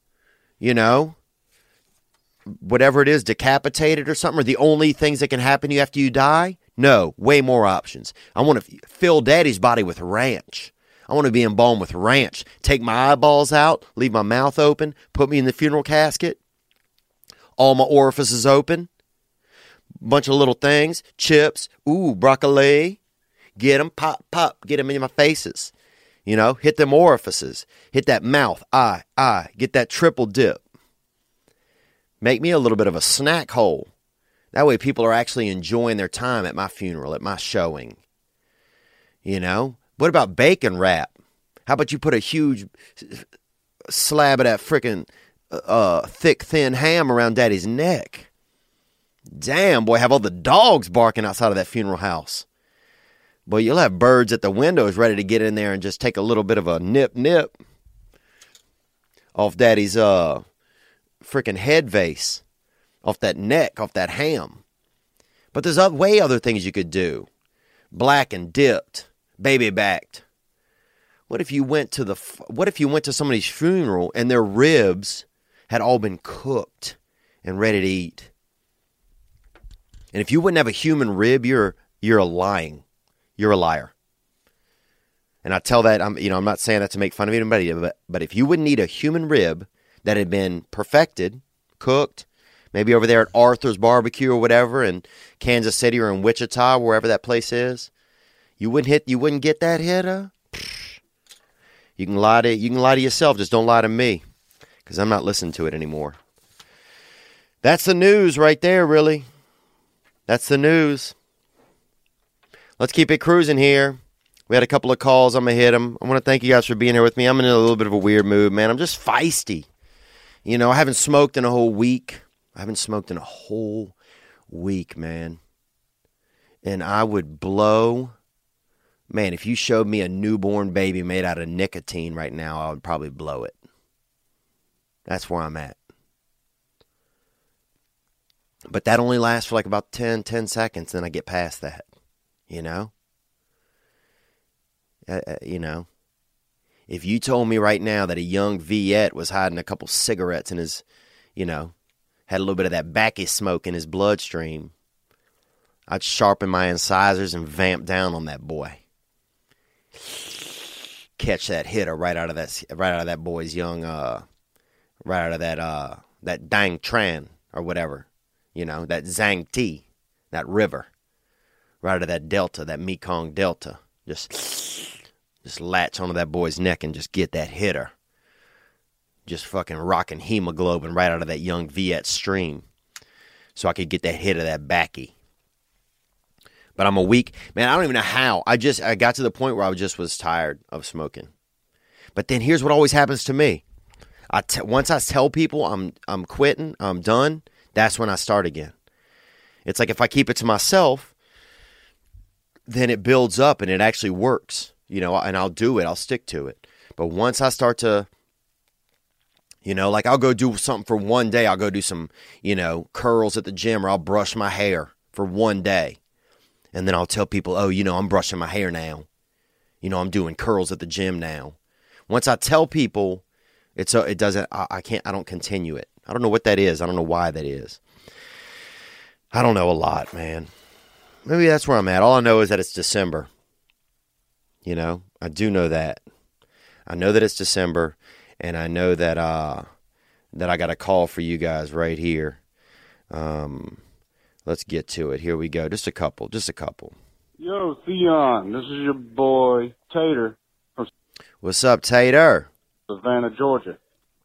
Whatever it is, decapitated or something, are the only things that can happen to you after you die? No, way more options. I want to fill Daddy's body with ranch. I want to be embalmed with ranch. Take my eyeballs out, leave my mouth open, put me in the funeral casket. All my orifices open. Bunch of little things. Chips. Ooh, broccoli. Get them, pop, pop. Get them in my faces. Hit them orifices. Hit that mouth. Eye. Get that triple dip. Make me a little bit of a snack hole. That way people are actually enjoying their time at my funeral, at my showing. What about bacon wrap? How about you put a huge slab of that freaking thick, thin ham around Daddy's neck? Damn, boy, have all the dogs barking outside of that funeral house. Boy, you'll have birds at the windows ready to get in there and just take a little bit of a nip off Daddy's freaking head vase, off that neck, off that ham. But there's way other things you could do. Black and dipped, baby backed. What if you went to somebody's funeral and their ribs had all been cooked and ready to eat? And if you wouldn't have a human rib, you're lying. You're a liar. And I tell that I'm not saying that to make fun of anybody, but if you wouldn't eat a human rib that had been perfected, cooked, maybe over there at Arthur's Barbecue or whatever in Kansas City or in Wichita, wherever that place is, you wouldn't get that hit. You can lie to yourself, just don't lie to me, because I'm not listening to it anymore. That's the news right there, really. That's the news. Let's keep it cruising here. We had a couple of calls. I'm going to hit them. I want to thank you guys for being here with me. I'm in a little bit of a weird mood, man. I'm just feisty. I haven't smoked in a whole week. Man. And I would blow. Man, if you showed me a newborn baby made out of nicotine right now, I would probably blow it. That's where I'm at. But that only lasts for like about 10 seconds, then I get past that. If you told me right now that a young Viet was hiding a couple cigarettes in his, had a little bit of that backy smoke in his bloodstream, I'd sharpen my incisors and vamp down on that boy. Catch that hitter right out of that boy's young, right out of that Dang Tran or whatever, that Zhang Ti, that river, right out of that delta, that Mekong Delta. Just latch onto that boy's neck and just get that hitter. Just fucking rocking hemoglobin right out of that young Viet stream. So I could get that hit of that backy. But I'm a week, man, I don't even know how. I got to the point where I just was tired of smoking. But then here's what always happens to me. Once I tell people I'm quitting, I'm done, that's when I start again. It's like if I keep it to myself, then it builds up and it actually works, and I'll do it. I'll stick to it. But once I start to, like I'll go do something for one day. I'll go do some, curls at the gym, or I'll brush my hair for one day. And then I'll tell people, oh, I'm brushing my hair now. I'm doing curls at the gym now. Once I tell people, I don't continue it. I don't know what that is. I don't know why that is. I don't know a lot, man. Maybe that's where I'm at. All I know is that it's December. I do know that. I know that it's December, and I know that that I got a call for you guys right here. Let's get to it. Here we go. Just a couple. Yo, Theon, this is your boy, Tater, from What's up, Tater? Savannah, Georgia.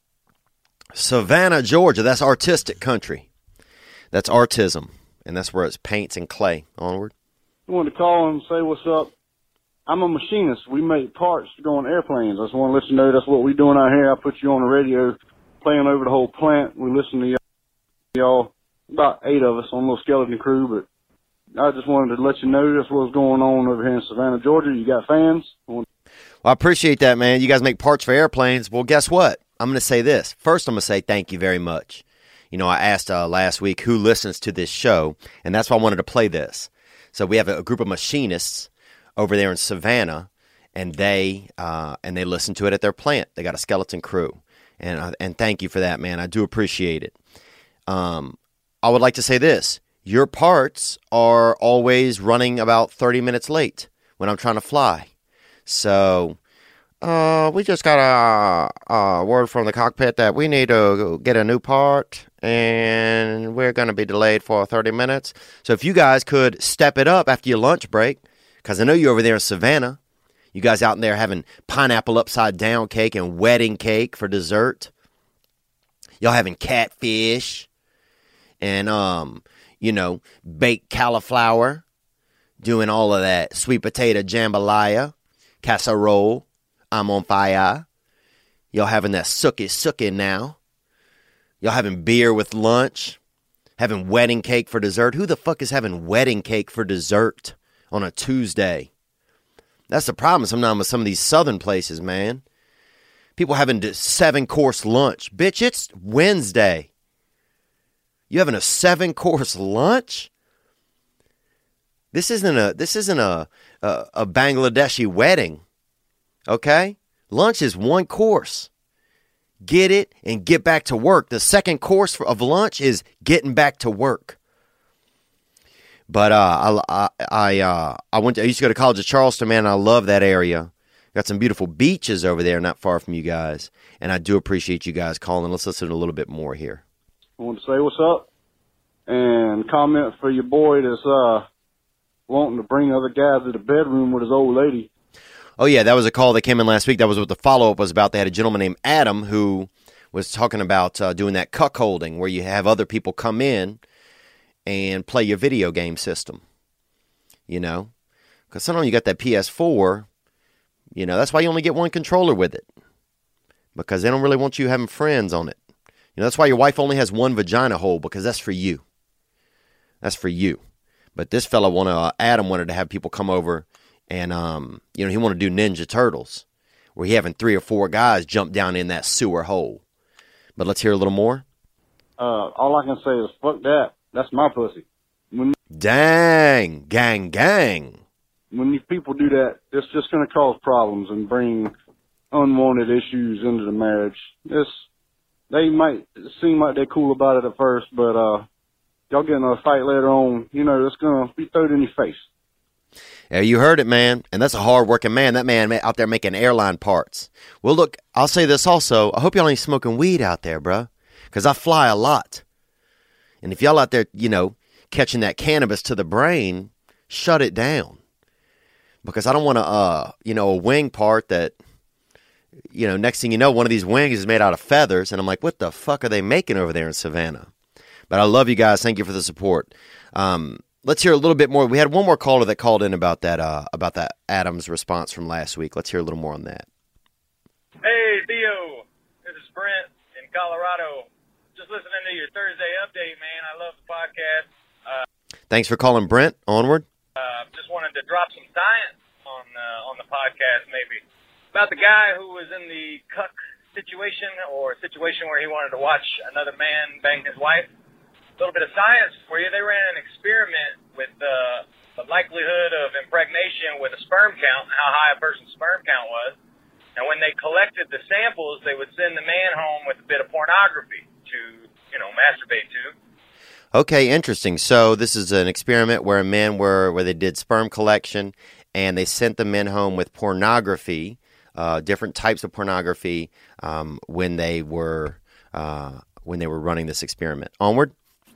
Savannah, Georgia. That's artistic country. That's artism, and that's where it's paints and clay. Onward. I wanted to call and say what's up. I'm a machinist. We make parts to go on airplanes. I just want to let you know that's what we're doing out here. I put you on the radio, playing over the whole plant. We listen to y'all. About 8 of us on a little skeleton crew, but I just wanted to let you know that's what's going on over here in Savannah, Georgia. You got fans? Well, I appreciate that, man. You guys make parts for airplanes. Well, guess what? I'm going to say this. First, I'm going to say thank you very much. I asked last week who listens to this show, and that's why I wanted to play this. So we have a group of machinists over there in Savannah, and they listen to it at their plant. They got a skeleton crew, and thank you for that, man. I do appreciate it. I would like to say this. Your parts are always running about 30 minutes late when I'm trying to fly. So we just got a word from the cockpit that we need to get a new part, and we're going to be delayed for 30 minutes. So if you guys could step it up after your lunch break, because I know you're over there in Savannah. You guys out there having pineapple upside down cake and wedding cake for dessert. Y'all having catfish. And, baked cauliflower, doing all of that sweet potato jambalaya, casserole, I'm on fire. Y'all having that sucky now. Y'all having beer with lunch, having wedding cake for dessert. Who the fuck is having wedding cake for dessert on a Tuesday? That's the problem sometimes with some of these southern places, man. People having 7-course lunch. Bitch, it's Wednesday. You having a 7-course lunch? This isn't a Bangladeshi wedding, okay? Lunch is 1 course. Get it and get back to work. The second course of lunch is getting back to work. But I used to go to college at Charleston, man. And I love that area. Got some beautiful beaches over there, not far from you guys. And I do appreciate you guys calling. Let's listen to a little bit more here. I want to say what's up and comment for your boy that's wanting to bring other guys to the bedroom with his old lady. Oh, yeah, that was a call that came in last week. That was what the follow-up was about. They had a gentleman named Adam who was talking about doing that cuckolding where you have other people come in and play your video game system, Because sometimes you got that PS4, that's why you only get one controller with it because they don't really want you having friends on it. That's why your wife only has one vagina hole, because that's for you. That's for you. But this fella Adam wanted to have people come over and, he wanted to do Ninja Turtles, where he having 3 or 4 guys jump down in that sewer hole. But let's hear a little more. All I can say is, fuck that. That's my pussy. Dang. Gang. When these people do that, it's just going to cause problems and bring unwanted issues into the marriage. They might seem like they're cool about it at first, but y'all get in a fight later on, it's going to be thrown in your face. Yeah, you heard it, man. And that's a hard-working man. That man out there making airline parts. Well, look, I'll say this also. I hope y'all ain't smoking weed out there, bro, because I fly a lot. And if y'all out there, catching that cannabis to the brain, shut it down. Because I don't want a wing part that... next thing you know, one of these wings is made out of feathers, and I'm like, what the fuck are they making over there in Savannah? But I love you guys. Thank you for the support. let's hear a little bit more. We had one more caller that called in about that Adams response from last week. Let's hear a little more on that. Hey, Theo. This is Brent in Colorado. Just listening to your Thursday update, man. I love the podcast. Thanks for calling, Brent. Onward. Just wanted to drop some science on the podcast, maybe, about the guy who was in the cuck situation, or a situation where he wanted to watch another man bang his wife. A little bit of science for you. They ran an experiment with the likelihood of impregnation with a sperm count, and how high a person's sperm count was. And when they collected the samples, they would send the man home with a bit of pornography to, masturbate to. Okay, interesting. So this is an experiment where where they did sperm collection, and they sent the men home with pornography, different types of pornography, when they were running this experiment. Onward.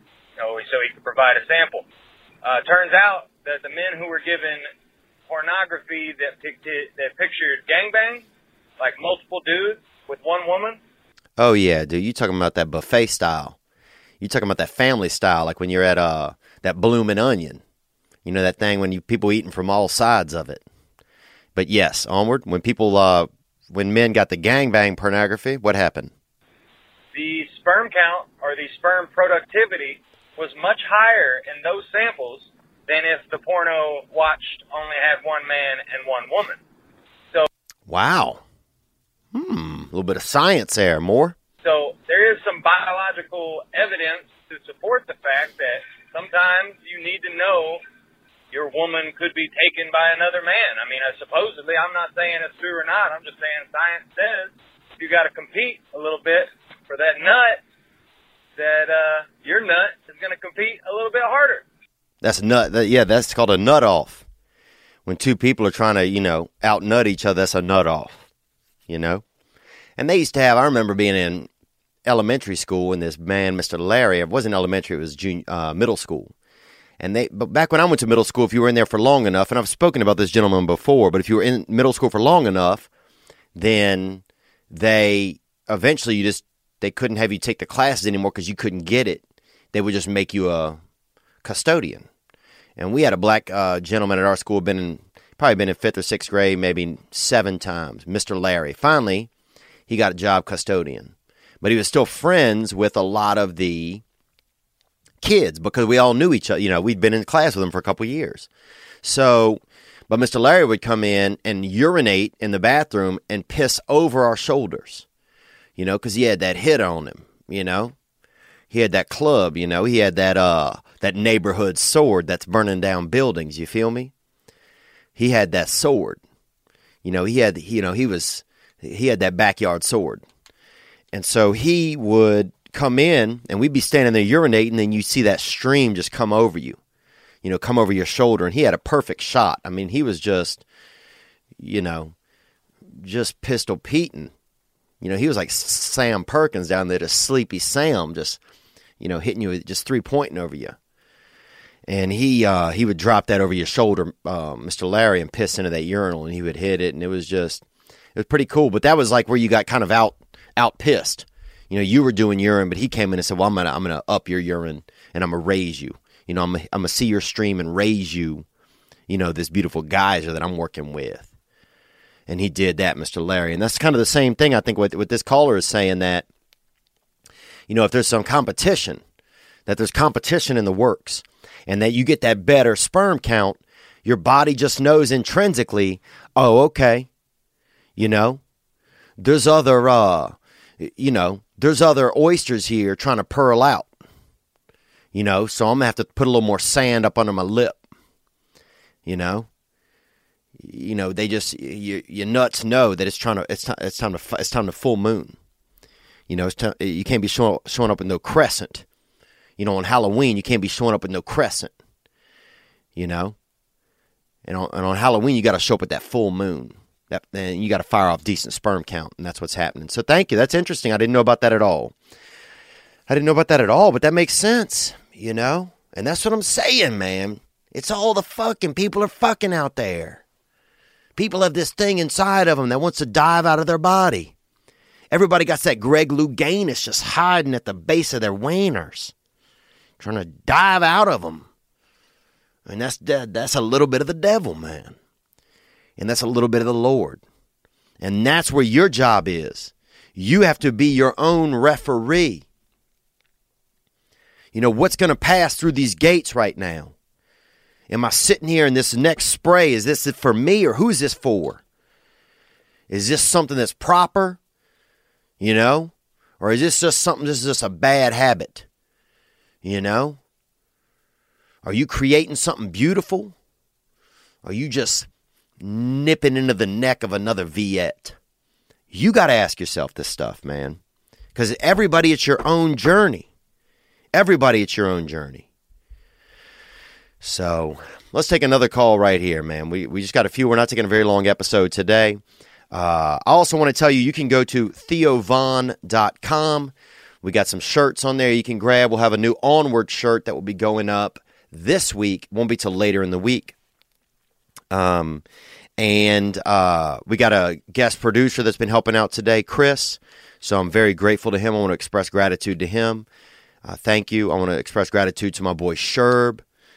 So he could provide a sample. Turns out that the men who were given pornography that pictured gangbang, like multiple dudes with one woman. Oh yeah, dude, you talking about that buffet style? You talking about that family style, like when you're at that Bloomin' Onion? You know that thing when people eating from all sides of it. But yes, onward. When men got the gangbang pornography, what happened? The sperm count, or the sperm productivity, was much higher in those samples than if the porno watched only had one man and one woman. So wow. A little bit of science there. More? So there is some biological evidence to support the fact that sometimes you need to know your woman could be taken by another man. I mean, supposedly, I'm not saying it's true or not. I'm just saying science says you got to compete a little bit for that nut, that your nut is going to compete a little bit harder. That's that's called a nut off. When two people are trying to, out nut each other, that's a nut off, And they used to have, I remember being in elementary school, and this man, Mr. Larry, it wasn't elementary, it was middle school. But back when I went to middle school, if you were in there for long enough, and I've spoken about this gentleman before, but if you were in middle school for long enough, then they eventually they couldn't have you take the classes anymore because you couldn't get it. They would just make you a custodian. And we had a black gentleman at our school, probably been in 5th or 6th grade, maybe 7 times, Mr. Larry. Finally, he got a job custodian. But he was still friends with a lot of the kids because we all knew each other. We'd been in class with him for a couple of years. So, but Mr. Larry would come in and urinate in the bathroom and piss over our shoulders, because he had that hit on him, He had that club, He had that neighborhood sword that's burning down buildings, you feel me? He had that sword. He had that backyard sword. And so he would come in, and we'd be standing there urinating, and then you see that stream just come over you, come over your shoulder. And he had a perfect shot. I mean, he was just, just Pistol Peteing. He was like Sam Perkins down there, to Sleepy Sam, just, hitting you with just 3-pointing over you. And he would drop that over your shoulder, Mr. Larry, and piss into that urinal, and he would hit it, and it was pretty cool. But that was like where you got kind of out pissed. You were doing urine, but he came in and said, well, I'm gonna up your urine, and I'm gonna raise you. I'm gonna see your stream and raise you, this beautiful geyser that I'm working with. And he did that, Mr. Larry. And that's kind of the same thing, I think, what this caller is saying, that, if there's some competition, that there's competition in the works, and that you get that better sperm count, your body just knows intrinsically, oh, okay, there's other, there's other oysters here trying to pearl out, so I'm going to have to put a little more sand up under my lip, they just, your nuts know that it's time to full moon, you can't be showing up with no crescent, on Halloween, you can't be showing up with no crescent, and on Halloween, you got to show up with that full moon. And you got to fire off decent sperm count, and that's what's happening. So thank you. That's interesting. I didn't know about that at all. But that makes sense, And that's what I'm saying, man. It's all the fucking people are fucking out there. People have this thing inside of them that wants to dive out of their body. Everybody got that Greg Louganis just hiding at the base of their wieners, trying to dive out of them. And that's a little bit of the devil, man. And that's a little bit of the Lord. And that's where your job is. You have to be your own referee. You know, what's going to pass through these gates right now? Am I sitting here in this next spray? Is this for me or who's this for? Is this something that's proper? You know? Or is this just something, this is just a bad habit? You know? Are you creating something beautiful? Or are you just nipping into the neck of another Viet? You got to ask yourself this stuff, man. Because everybody, it's your own journey. Everybody, it's your own journey. So let's take another call right here, man. We just got a few. We're not taking a very long episode today. I also want to tell you, you can go to theovon.com. We got some shirts on there you can grab. We'll have a new Onward shirt that will be going up this week. Won't be till later in the week. And we got a guest producer that's been helping out today, Chris. So I'm very grateful to him. I want to express gratitude to him. Thank you. I want to express gratitude to my boy Sherb,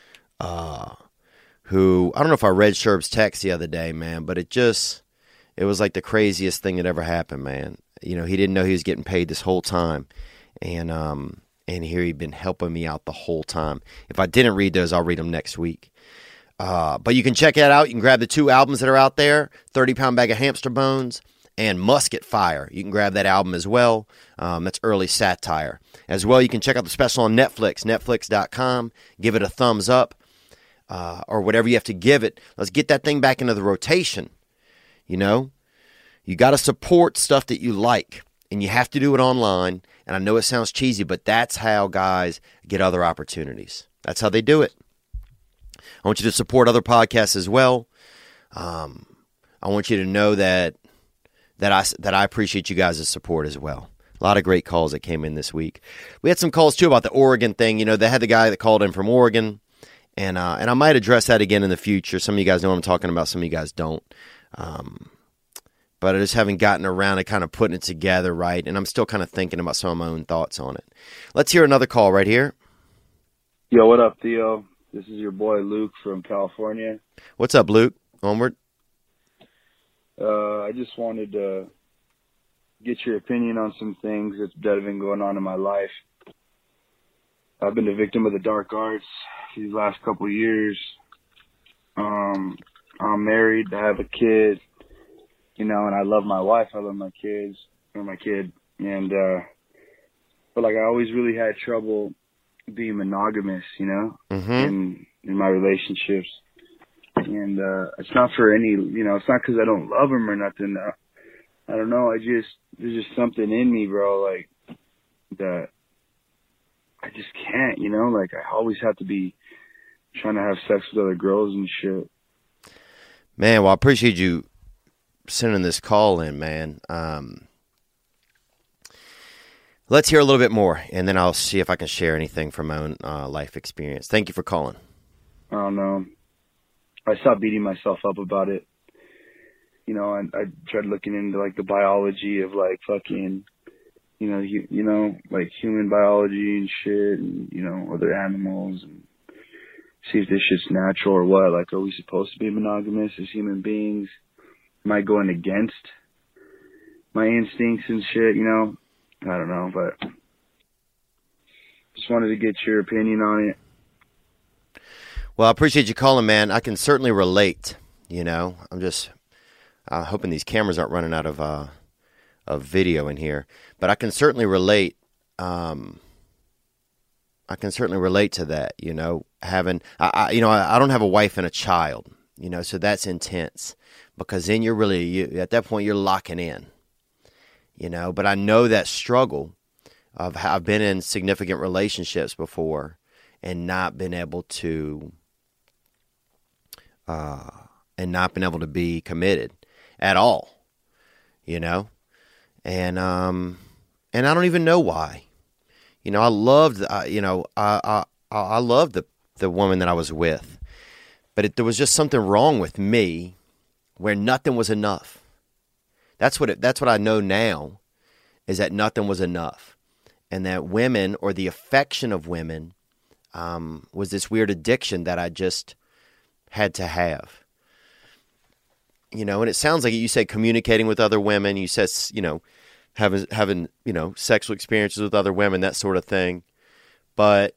who, I don't know if I read Sherb's text the other day, man, but it was like the craziest thing that ever happened, man. You know, he didn't know he was getting paid this whole time. And here he'd been helping me out the whole time. If I didn't read those, I'll read them next week. But you can check that out. You can grab the 2 albums that are out there, 30-Pound Bag of Hamster Bones and Musket Fire. You can grab that album as well. That's early satire. As well, you can check out the special on Netflix, netflix.com. Give it a thumbs up or whatever you have to give it. Let's get that thing back into the rotation. You know, you got to support stuff that you like, and you have to do it online. And I know it sounds cheesy, but that's how guys get other opportunities. That's how they do it. I want you to support other podcasts as well. I want you to know that I appreciate you guys' support as well. A lot of great calls that came in this week. We had some calls too about the Oregon thing. You know, they had the guy that called in from Oregon, and I might address that again in the future. Some of you guys know what I'm talking about. Some of you guys don't. But I just haven't gotten around to kind of putting it together right, and I'm still kind of thinking about some of my own thoughts on it. Let's hear another call right here. Yo, what up, Theo? This is your boy Luke from California. What's up, Luke? Onward. I just wanted to get your opinion on some things that have been going on in my life. I've been a victim of the dark arts these last couple of years. I'm married. I have a kid, you know, and I love my wife. I love my kids, or my kid. And, but like I always really had trouble being monogamous, you know, in my relationships. And, it's not for any, you know, it's not because I don't love him or nothing. I don't know. There's just something in me, bro, like that I just can't, you know, like I always have to be trying to have sex with other girls and shit. Man, well, I appreciate you sending this call in, man. Let's hear a little bit more, and then I'll see if I can share anything from my own life experience. Thank you for calling. I don't know. I stopped beating myself up about it. You know, I tried looking into like the biology of like fucking, you know, like human biology and shit, and you know, other animals, and see if this shit's natural or what. Like, are we supposed to be monogamous as human beings? Am I going against my instincts and shit? You know, I don't know, but just wanted to get your opinion on it. Well, I appreciate you calling, man. I can certainly relate. You know, I'm just hoping these cameras aren't running out of video in here, but I can certainly relate. I can certainly relate to that. You know, having I don't have a wife and a child. You know, so that's intense because then at that point you're locking in. You know, but I know that struggle of how I've been in significant relationships before and not been able to be committed at all, you know, and I don't even know why. You know, I loved, I loved the woman that I was with, but there was just something wrong with me where nothing was enough. That's what I know now, is that nothing was enough, and that women, or the affection of women, was this weird addiction that I just had to have. And it sounds like you said communicating with other women. You said, having sexual experiences with other women, that sort of thing. But,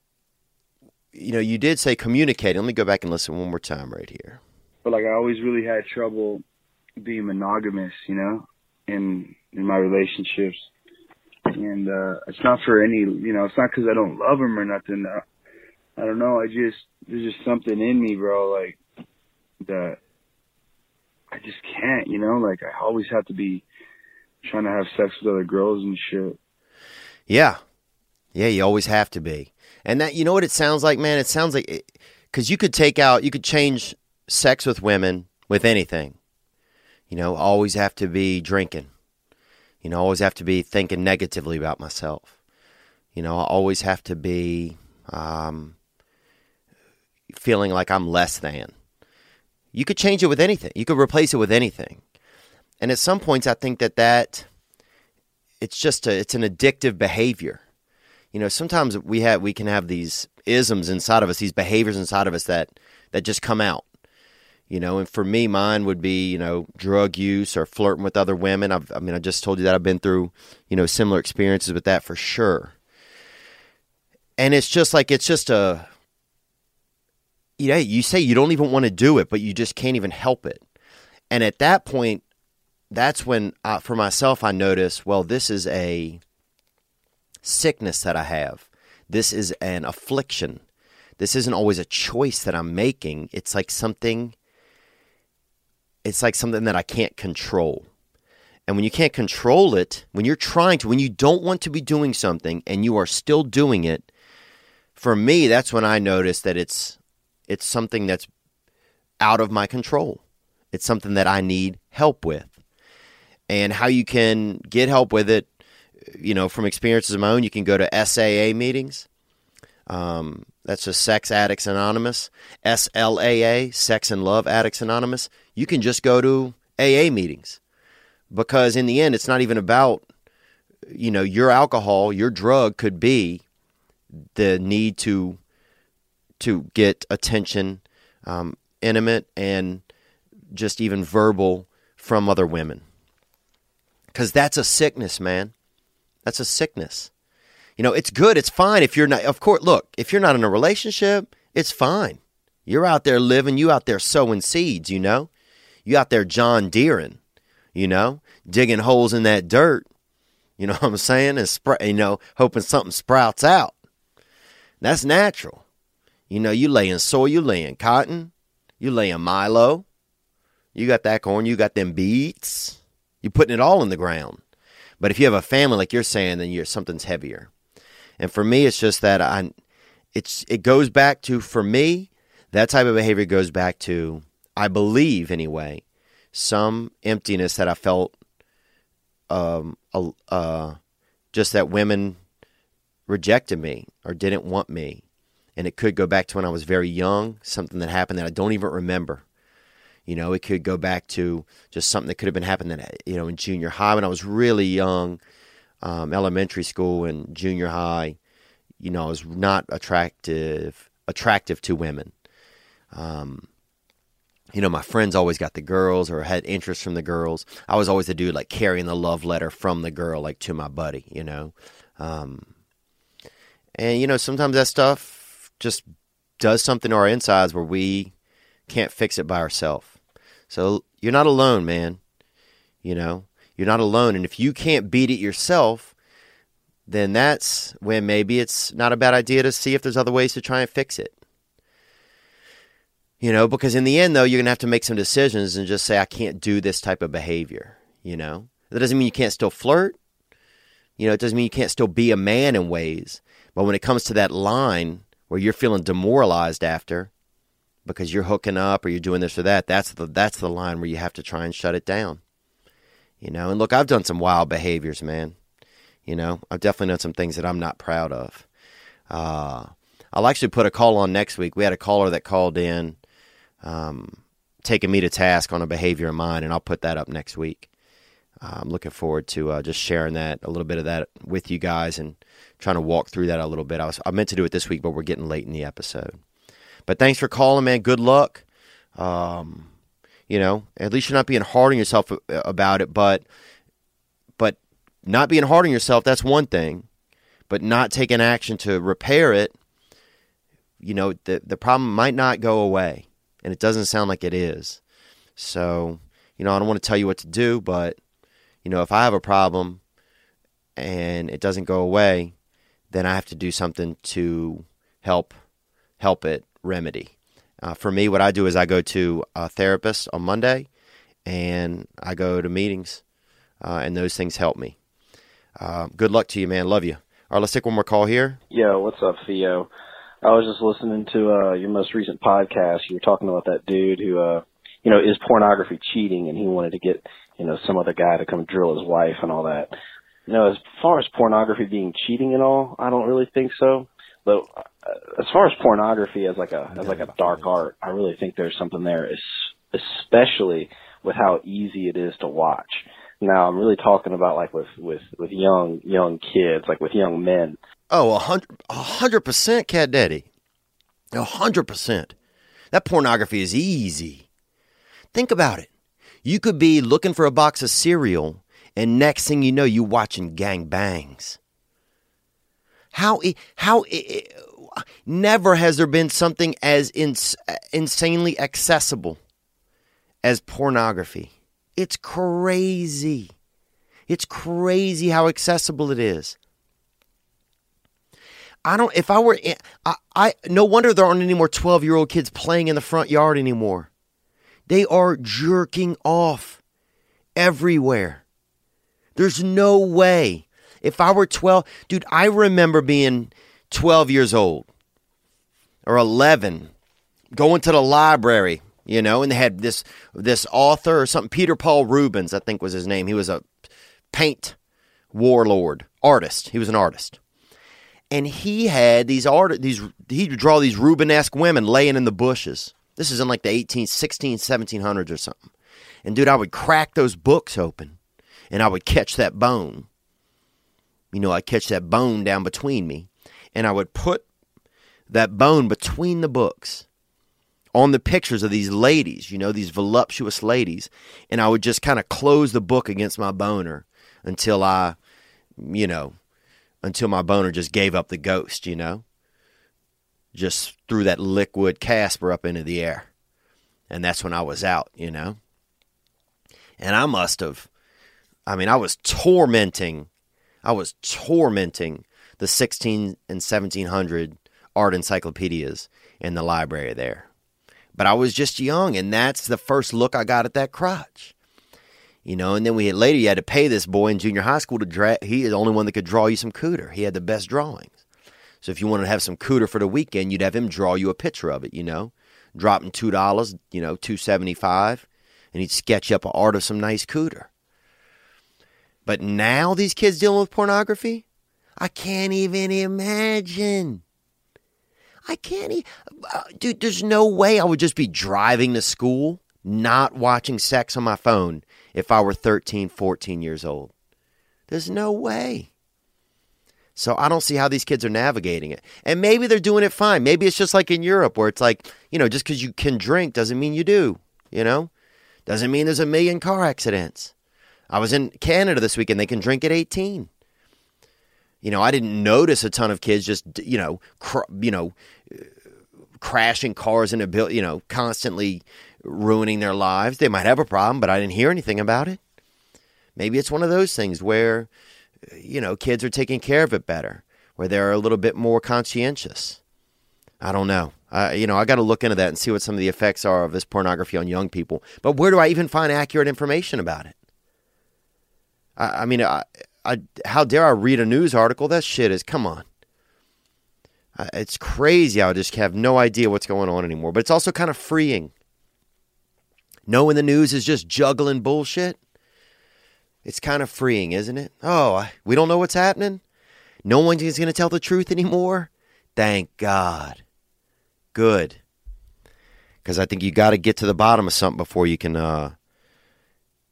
you did say communicating. Let me go back and listen one more time right here. But I always really had trouble being monogamous, in my relationships. And it's not for any, it's not because I don't love him or nothing. I don't know. There's just something in me, bro, that I just can't, I always have to be trying to have sex with other girls and shit. Yeah. Yeah, you always have to be. And that, what it sounds like, man? It sounds like, because you could change sex with women with anything. Always have to be drinking. Always have to be thinking negatively about myself. I always have to be feeling like I'm less than. You could change it with anything. You could replace it with anything. And at some points, I think that it's an addictive behavior. Sometimes we can have these isms inside of us, these behaviors inside of us that just come out. And for me, mine would be, drug use or flirting with other women. I just told you that I've been through, similar experiences with that for sure. And you say you don't even want to do it, but you just can't even help it. And at that point, that's when, for myself, I notice, well, this is a sickness that I have. This is an affliction. This isn't always a choice that I'm making. It's like something that I can't control. And when you can't control it, when you don't want to be doing something and you are still doing it, for me, that's when I notice that it's something that's out of my control. It's something that I need help with. And how you can get help with it, from experiences of my own, you can go to SAA meetings. That's just Sex Addicts Anonymous, SLAA, Sex and Love Addicts Anonymous. You can just go to AA meetings, because in the end, it's not even about, your alcohol. Your drug could be the need to get attention, intimate and just even verbal from other women. Because that's a sickness, man. That's a sickness. It's good. It's fine if you're not, of course, look, if you're not in a relationship, it's fine. You're out there living, you out there sowing seeds, you out there John Deering, digging holes in that dirt, you know what I'm saying? And, hoping something sprouts out. That's natural. You laying soy, you laying cotton, you laying Milo, you got that corn, you got them beets, you're putting it all in the ground. But if you have a family like you're saying, then something's heavier. And for me, it's just that it goes back to, for me, that type of behavior goes back to, I believe anyway, some emptiness that I felt, just that women rejected me or didn't want me. And it could go back to when I was very young, something that happened that I don't even remember. It could go back to just something that could have been happening, in junior high when I was really young, elementary school and junior high. I was not attractive to women. My friends always got the girls or had interest from the girls. I was always the dude like carrying the love letter from the girl, like to my buddy, And, sometimes that stuff just does something to our insides where we can't fix it by ourselves. So you're not alone, man. You're not alone. And if you can't beat it yourself, then that's when maybe it's not a bad idea to see if there's other ways to try and fix it. Because in the end, though, you're going to have to make some decisions and just say, I can't do this type of behavior, That doesn't mean you can't still flirt. It doesn't mean you can't still be a man in ways. But when it comes to that line where you're feeling demoralized after because you're hooking up or you're doing this or that, that's the line where you have to try and shut it down. And look, I've done some wild behaviors, man. I've definitely done some things that I'm not proud of. I'll actually put a call on next week. We had a caller that called in, taking me to task on a behavior of mine, and I'll put that up next week. I'm looking forward to just sharing that, a little bit of that with you guys and trying to walk through that a little bit. I meant to do it this week, but we're getting late in the episode. But thanks for calling, man. Good luck. At least you're not being hard on yourself about it, but not being hard on yourself, that's one thing. But not taking action to repair it, the problem might not go away, and it doesn't sound like it is. So, I don't want to tell you what to do, but, if I have a problem and it doesn't go away, then I have to do something to help it remedy. For me, what I do is I go to a therapist on Monday, and I go to meetings, and those things help me. Good luck to you, man. Love you. All right, let's take one more call here. Yo, what's up, Theo? I was just listening to your most recent podcast. You were talking about that dude who, is pornography cheating, and he wanted to get, some other guy to come drill his wife and all that. As far as pornography being cheating and all, I don't really think so. But as far as pornography as like a dark art, I really think there's something there, especially with how easy it is to watch. Now, I'm really talking about like with young kids, like with young men. Oh, 100%, Cat Daddy. 100%. That pornography is easy. Think about it. You could be looking for a box of cereal, and next thing you know, you watching gangbangs. Never has there been something as insanely accessible as pornography. It's crazy. It's crazy how accessible it is. No wonder there aren't any more 12-year-old kids playing in the front yard anymore. They are jerking off everywhere. There's no way. If I were 12, dude, I remember being 12 years old or 11, going to the library, and they had this author or something, Peter Paul Rubens, I think was his name. He was a paint artist. He was an artist. And he had he would draw these Rubenesque women laying in the bushes. This is in like the 1700s or something. And dude, I would crack those books open and I would catch that bone. I'd catch that bone down between me, and I would put that bone between the books on the pictures of these ladies, these voluptuous ladies, and I would just kind of close the book against my boner until my boner just gave up the ghost, just threw that liquid Casper up into the air. And that's when I was out, And I was tormenting the 16 and 1700 art encyclopedias in the library there. But I was just young, and that's the first look I got at that crotch. And then later you had to pay this boy in junior high school to draw. He is the only one that could draw you some cooter. He had the best drawings. So if you wanted to have some cooter for the weekend, you'd have him draw you a picture of it, dropping $2, $2.75, and he'd sketch up an art of some nice cooter. But now these kids dealing with pornography, I can't even imagine. Dude, there's no way I would just be driving to school not watching sex on my phone if I were 13, 14 years old. There's no way. So I don't see how these kids are navigating it. And maybe they're doing it fine. Maybe it's just like in Europe where it's like, just because you can drink doesn't mean you do, Doesn't mean there's a million car accidents. I was in Canada this weekend. They can drink at 18. I didn't notice a ton of kids just, crashing cars into buildings, constantly ruining their lives. They might have a problem, but I didn't hear anything about it. Maybe it's one of those things where, kids are taking care of it better, where they're a little bit more conscientious. I don't know. I got to look into that and see what some of the effects are of this pornography on young people. But where do I even find accurate information about it? How dare I read a news article? That shit is, come on. It's crazy. I just have no idea what's going on anymore. But it's also kind of freeing. Knowing the news is just juggling bullshit. It's kind of freeing, isn't it? Oh, we don't know what's happening. No one is going to tell the truth anymore. Thank God. Good. Because I think you got to get to the bottom of something before you can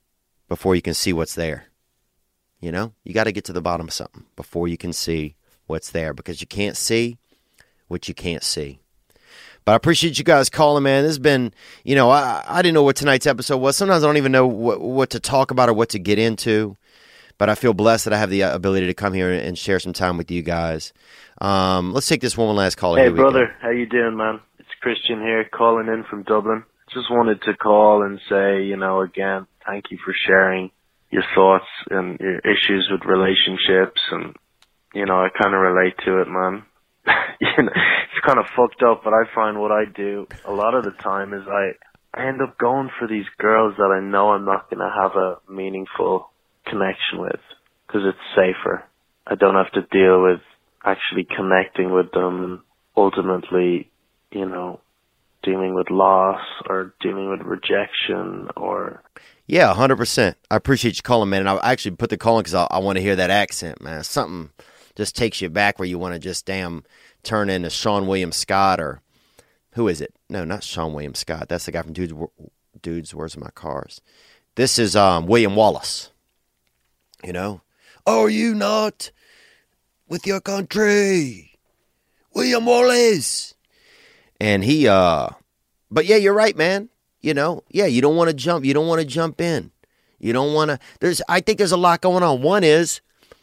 before you can see what's there. You know, you got to get to the bottom of something before you can see what's there, because you can't see what you can't see. But I appreciate you guys calling, man. This has been, you know, I didn't know what tonight's episode was. Sometimes I don't even know what to talk about or what to get into. But I feel blessed that I have the ability to come here and share some time with you guys. Let's take this one last call. Hey, brother. How you doing, man? It's Christian here, calling in from Dublin. Just wanted to call and say, you know, again, thank you for sharing your thoughts and your issues with relationships. And, you know, I kind of relate to it, man. You know, it's kind of fucked up, but I find what I do a lot of the time is I end up going for these girls that I know I'm not going to have a meaningful connection with, because it's safer. I don't have to deal with actually connecting with them and ultimately, you know, dealing with loss or dealing with rejection or... Yeah, 100%. I appreciate you calling, man. And I actually put the call in because I want to hear that accent, man. Something just takes you back where you want to just damn turn into Sean William Scott, or who is it? No, not Sean William Scott. That's the guy from Dudes, Where's My Cars? This is William Wallace. You know? Are you not with your country? William Wallace. And he, but yeah, you're right, man. You know, yeah, you don't want to jump. You don't want to jump in. You don't want to, I think there's a lot going on. One is,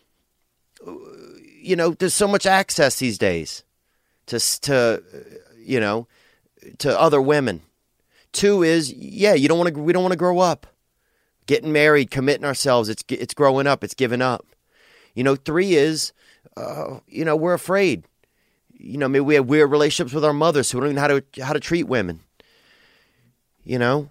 you know, there's so much access these days to you know, to other women. Two is, yeah, we don't want to grow up. Getting married, committing ourselves, it's growing up, it's giving up. You know, three is, you know, we're afraid. You know, maybe we have weird relationships with our mothers, so we don't even know how to treat women. You know?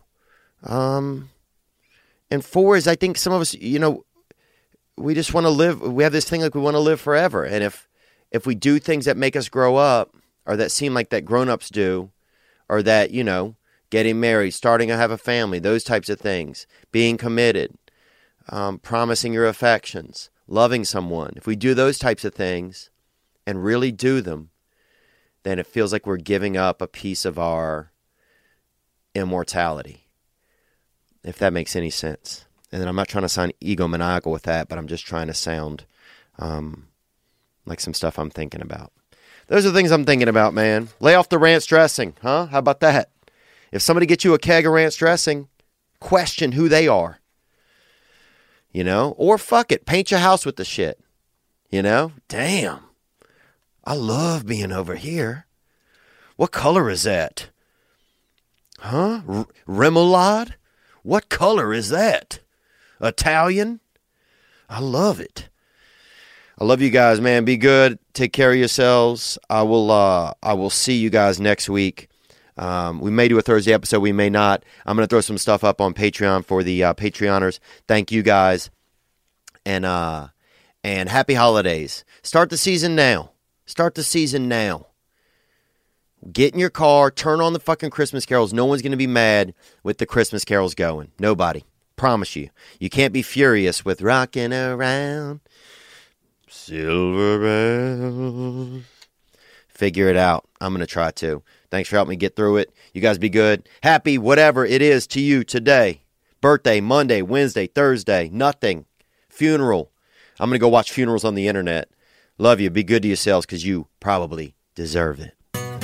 And four is, I think some of us, you know, we just want to live. We have this thing like we want to live forever. And if we do things that make us grow up, or that seem like that grown-ups do, or that, you know, getting married, starting to have a family, those types of things, being committed, promising your affections, loving someone. If we do those types of things and really do them, then it feels like we're giving up a piece of our immortality, if that makes any sense. And then I'm not trying to sound egomaniacal with that, but I'm just trying to sound like some stuff I'm thinking about. Those are the things I'm thinking about, man. Lay off the ranch dressing, huh? How about that? If somebody gets you a keg of ranch dressing, question who they are. You know? Or fuck it, paint your house with the shit. You know? Damn. I love being over here. What color is that? Huh? Remoulade? What color is that? Italian? I love it. I love you guys, man. Be good. Take care of yourselves. I will see you guys next week. We may do a Thursday episode. We may not. I'm going to throw some stuff up on Patreon for the Patreoners. Thank you guys. And happy holidays. Start the season now. Start the season now. Get in your car. Turn on the fucking Christmas carols. No one's going to be mad with the Christmas carols going. Nobody. Promise you. You can't be furious with rocking around silver bells. Figure it out. I'm going to try to. Thanks for helping me get through it. You guys be good. Happy whatever it is to you today. Birthday, Monday, Wednesday, Thursday, nothing. Funeral. I'm going to go watch funerals on the internet. Love you. Be good to yourselves because you probably deserve it.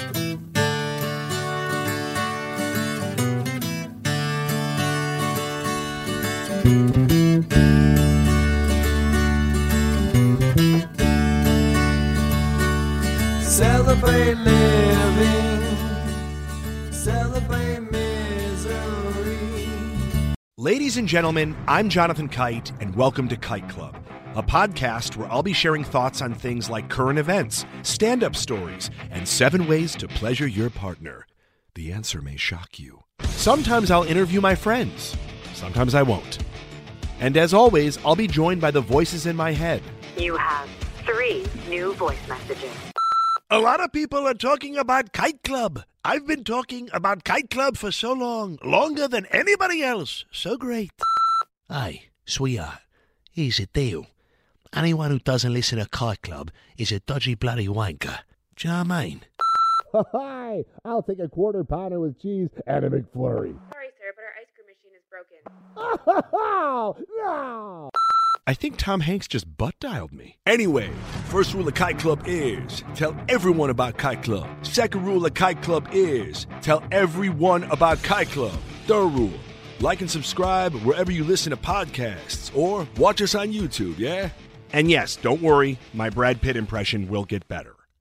Celebrate living, celebrate misery. Ladies and gentlemen, I'm Jonathan Kite, and welcome to Kite Club, a podcast where I'll be sharing thoughts on things like current events, stand-up stories, and 7 ways to pleasure your partner. The answer may shock you. Sometimes I'll interview my friends. Sometimes I won't. And as always, I'll be joined by the voices in my head. You have 3 new voice messages. A lot of people are talking about Kite Club. I've been talking about Kite Club for so long, longer than anybody else. So great. Hey, sweetheart, here's the deal. Anyone who doesn't listen to Kite Club is a dodgy bloody wanker. Do you know what I mean? Hi, I'll take a quarter pounder with cheese and a McFlurry. Sorry, sir, but our ice cream machine is broken. I think Tom Hanks just butt dialed me. Anyway, first rule of Kite Club is tell everyone about Kite Club. Second rule of Kite Club is tell everyone about Kite Club. Third rule, like and subscribe wherever you listen to podcasts or watch us on YouTube, yeah? And yes, don't worry, my Brad Pitt impression will get better.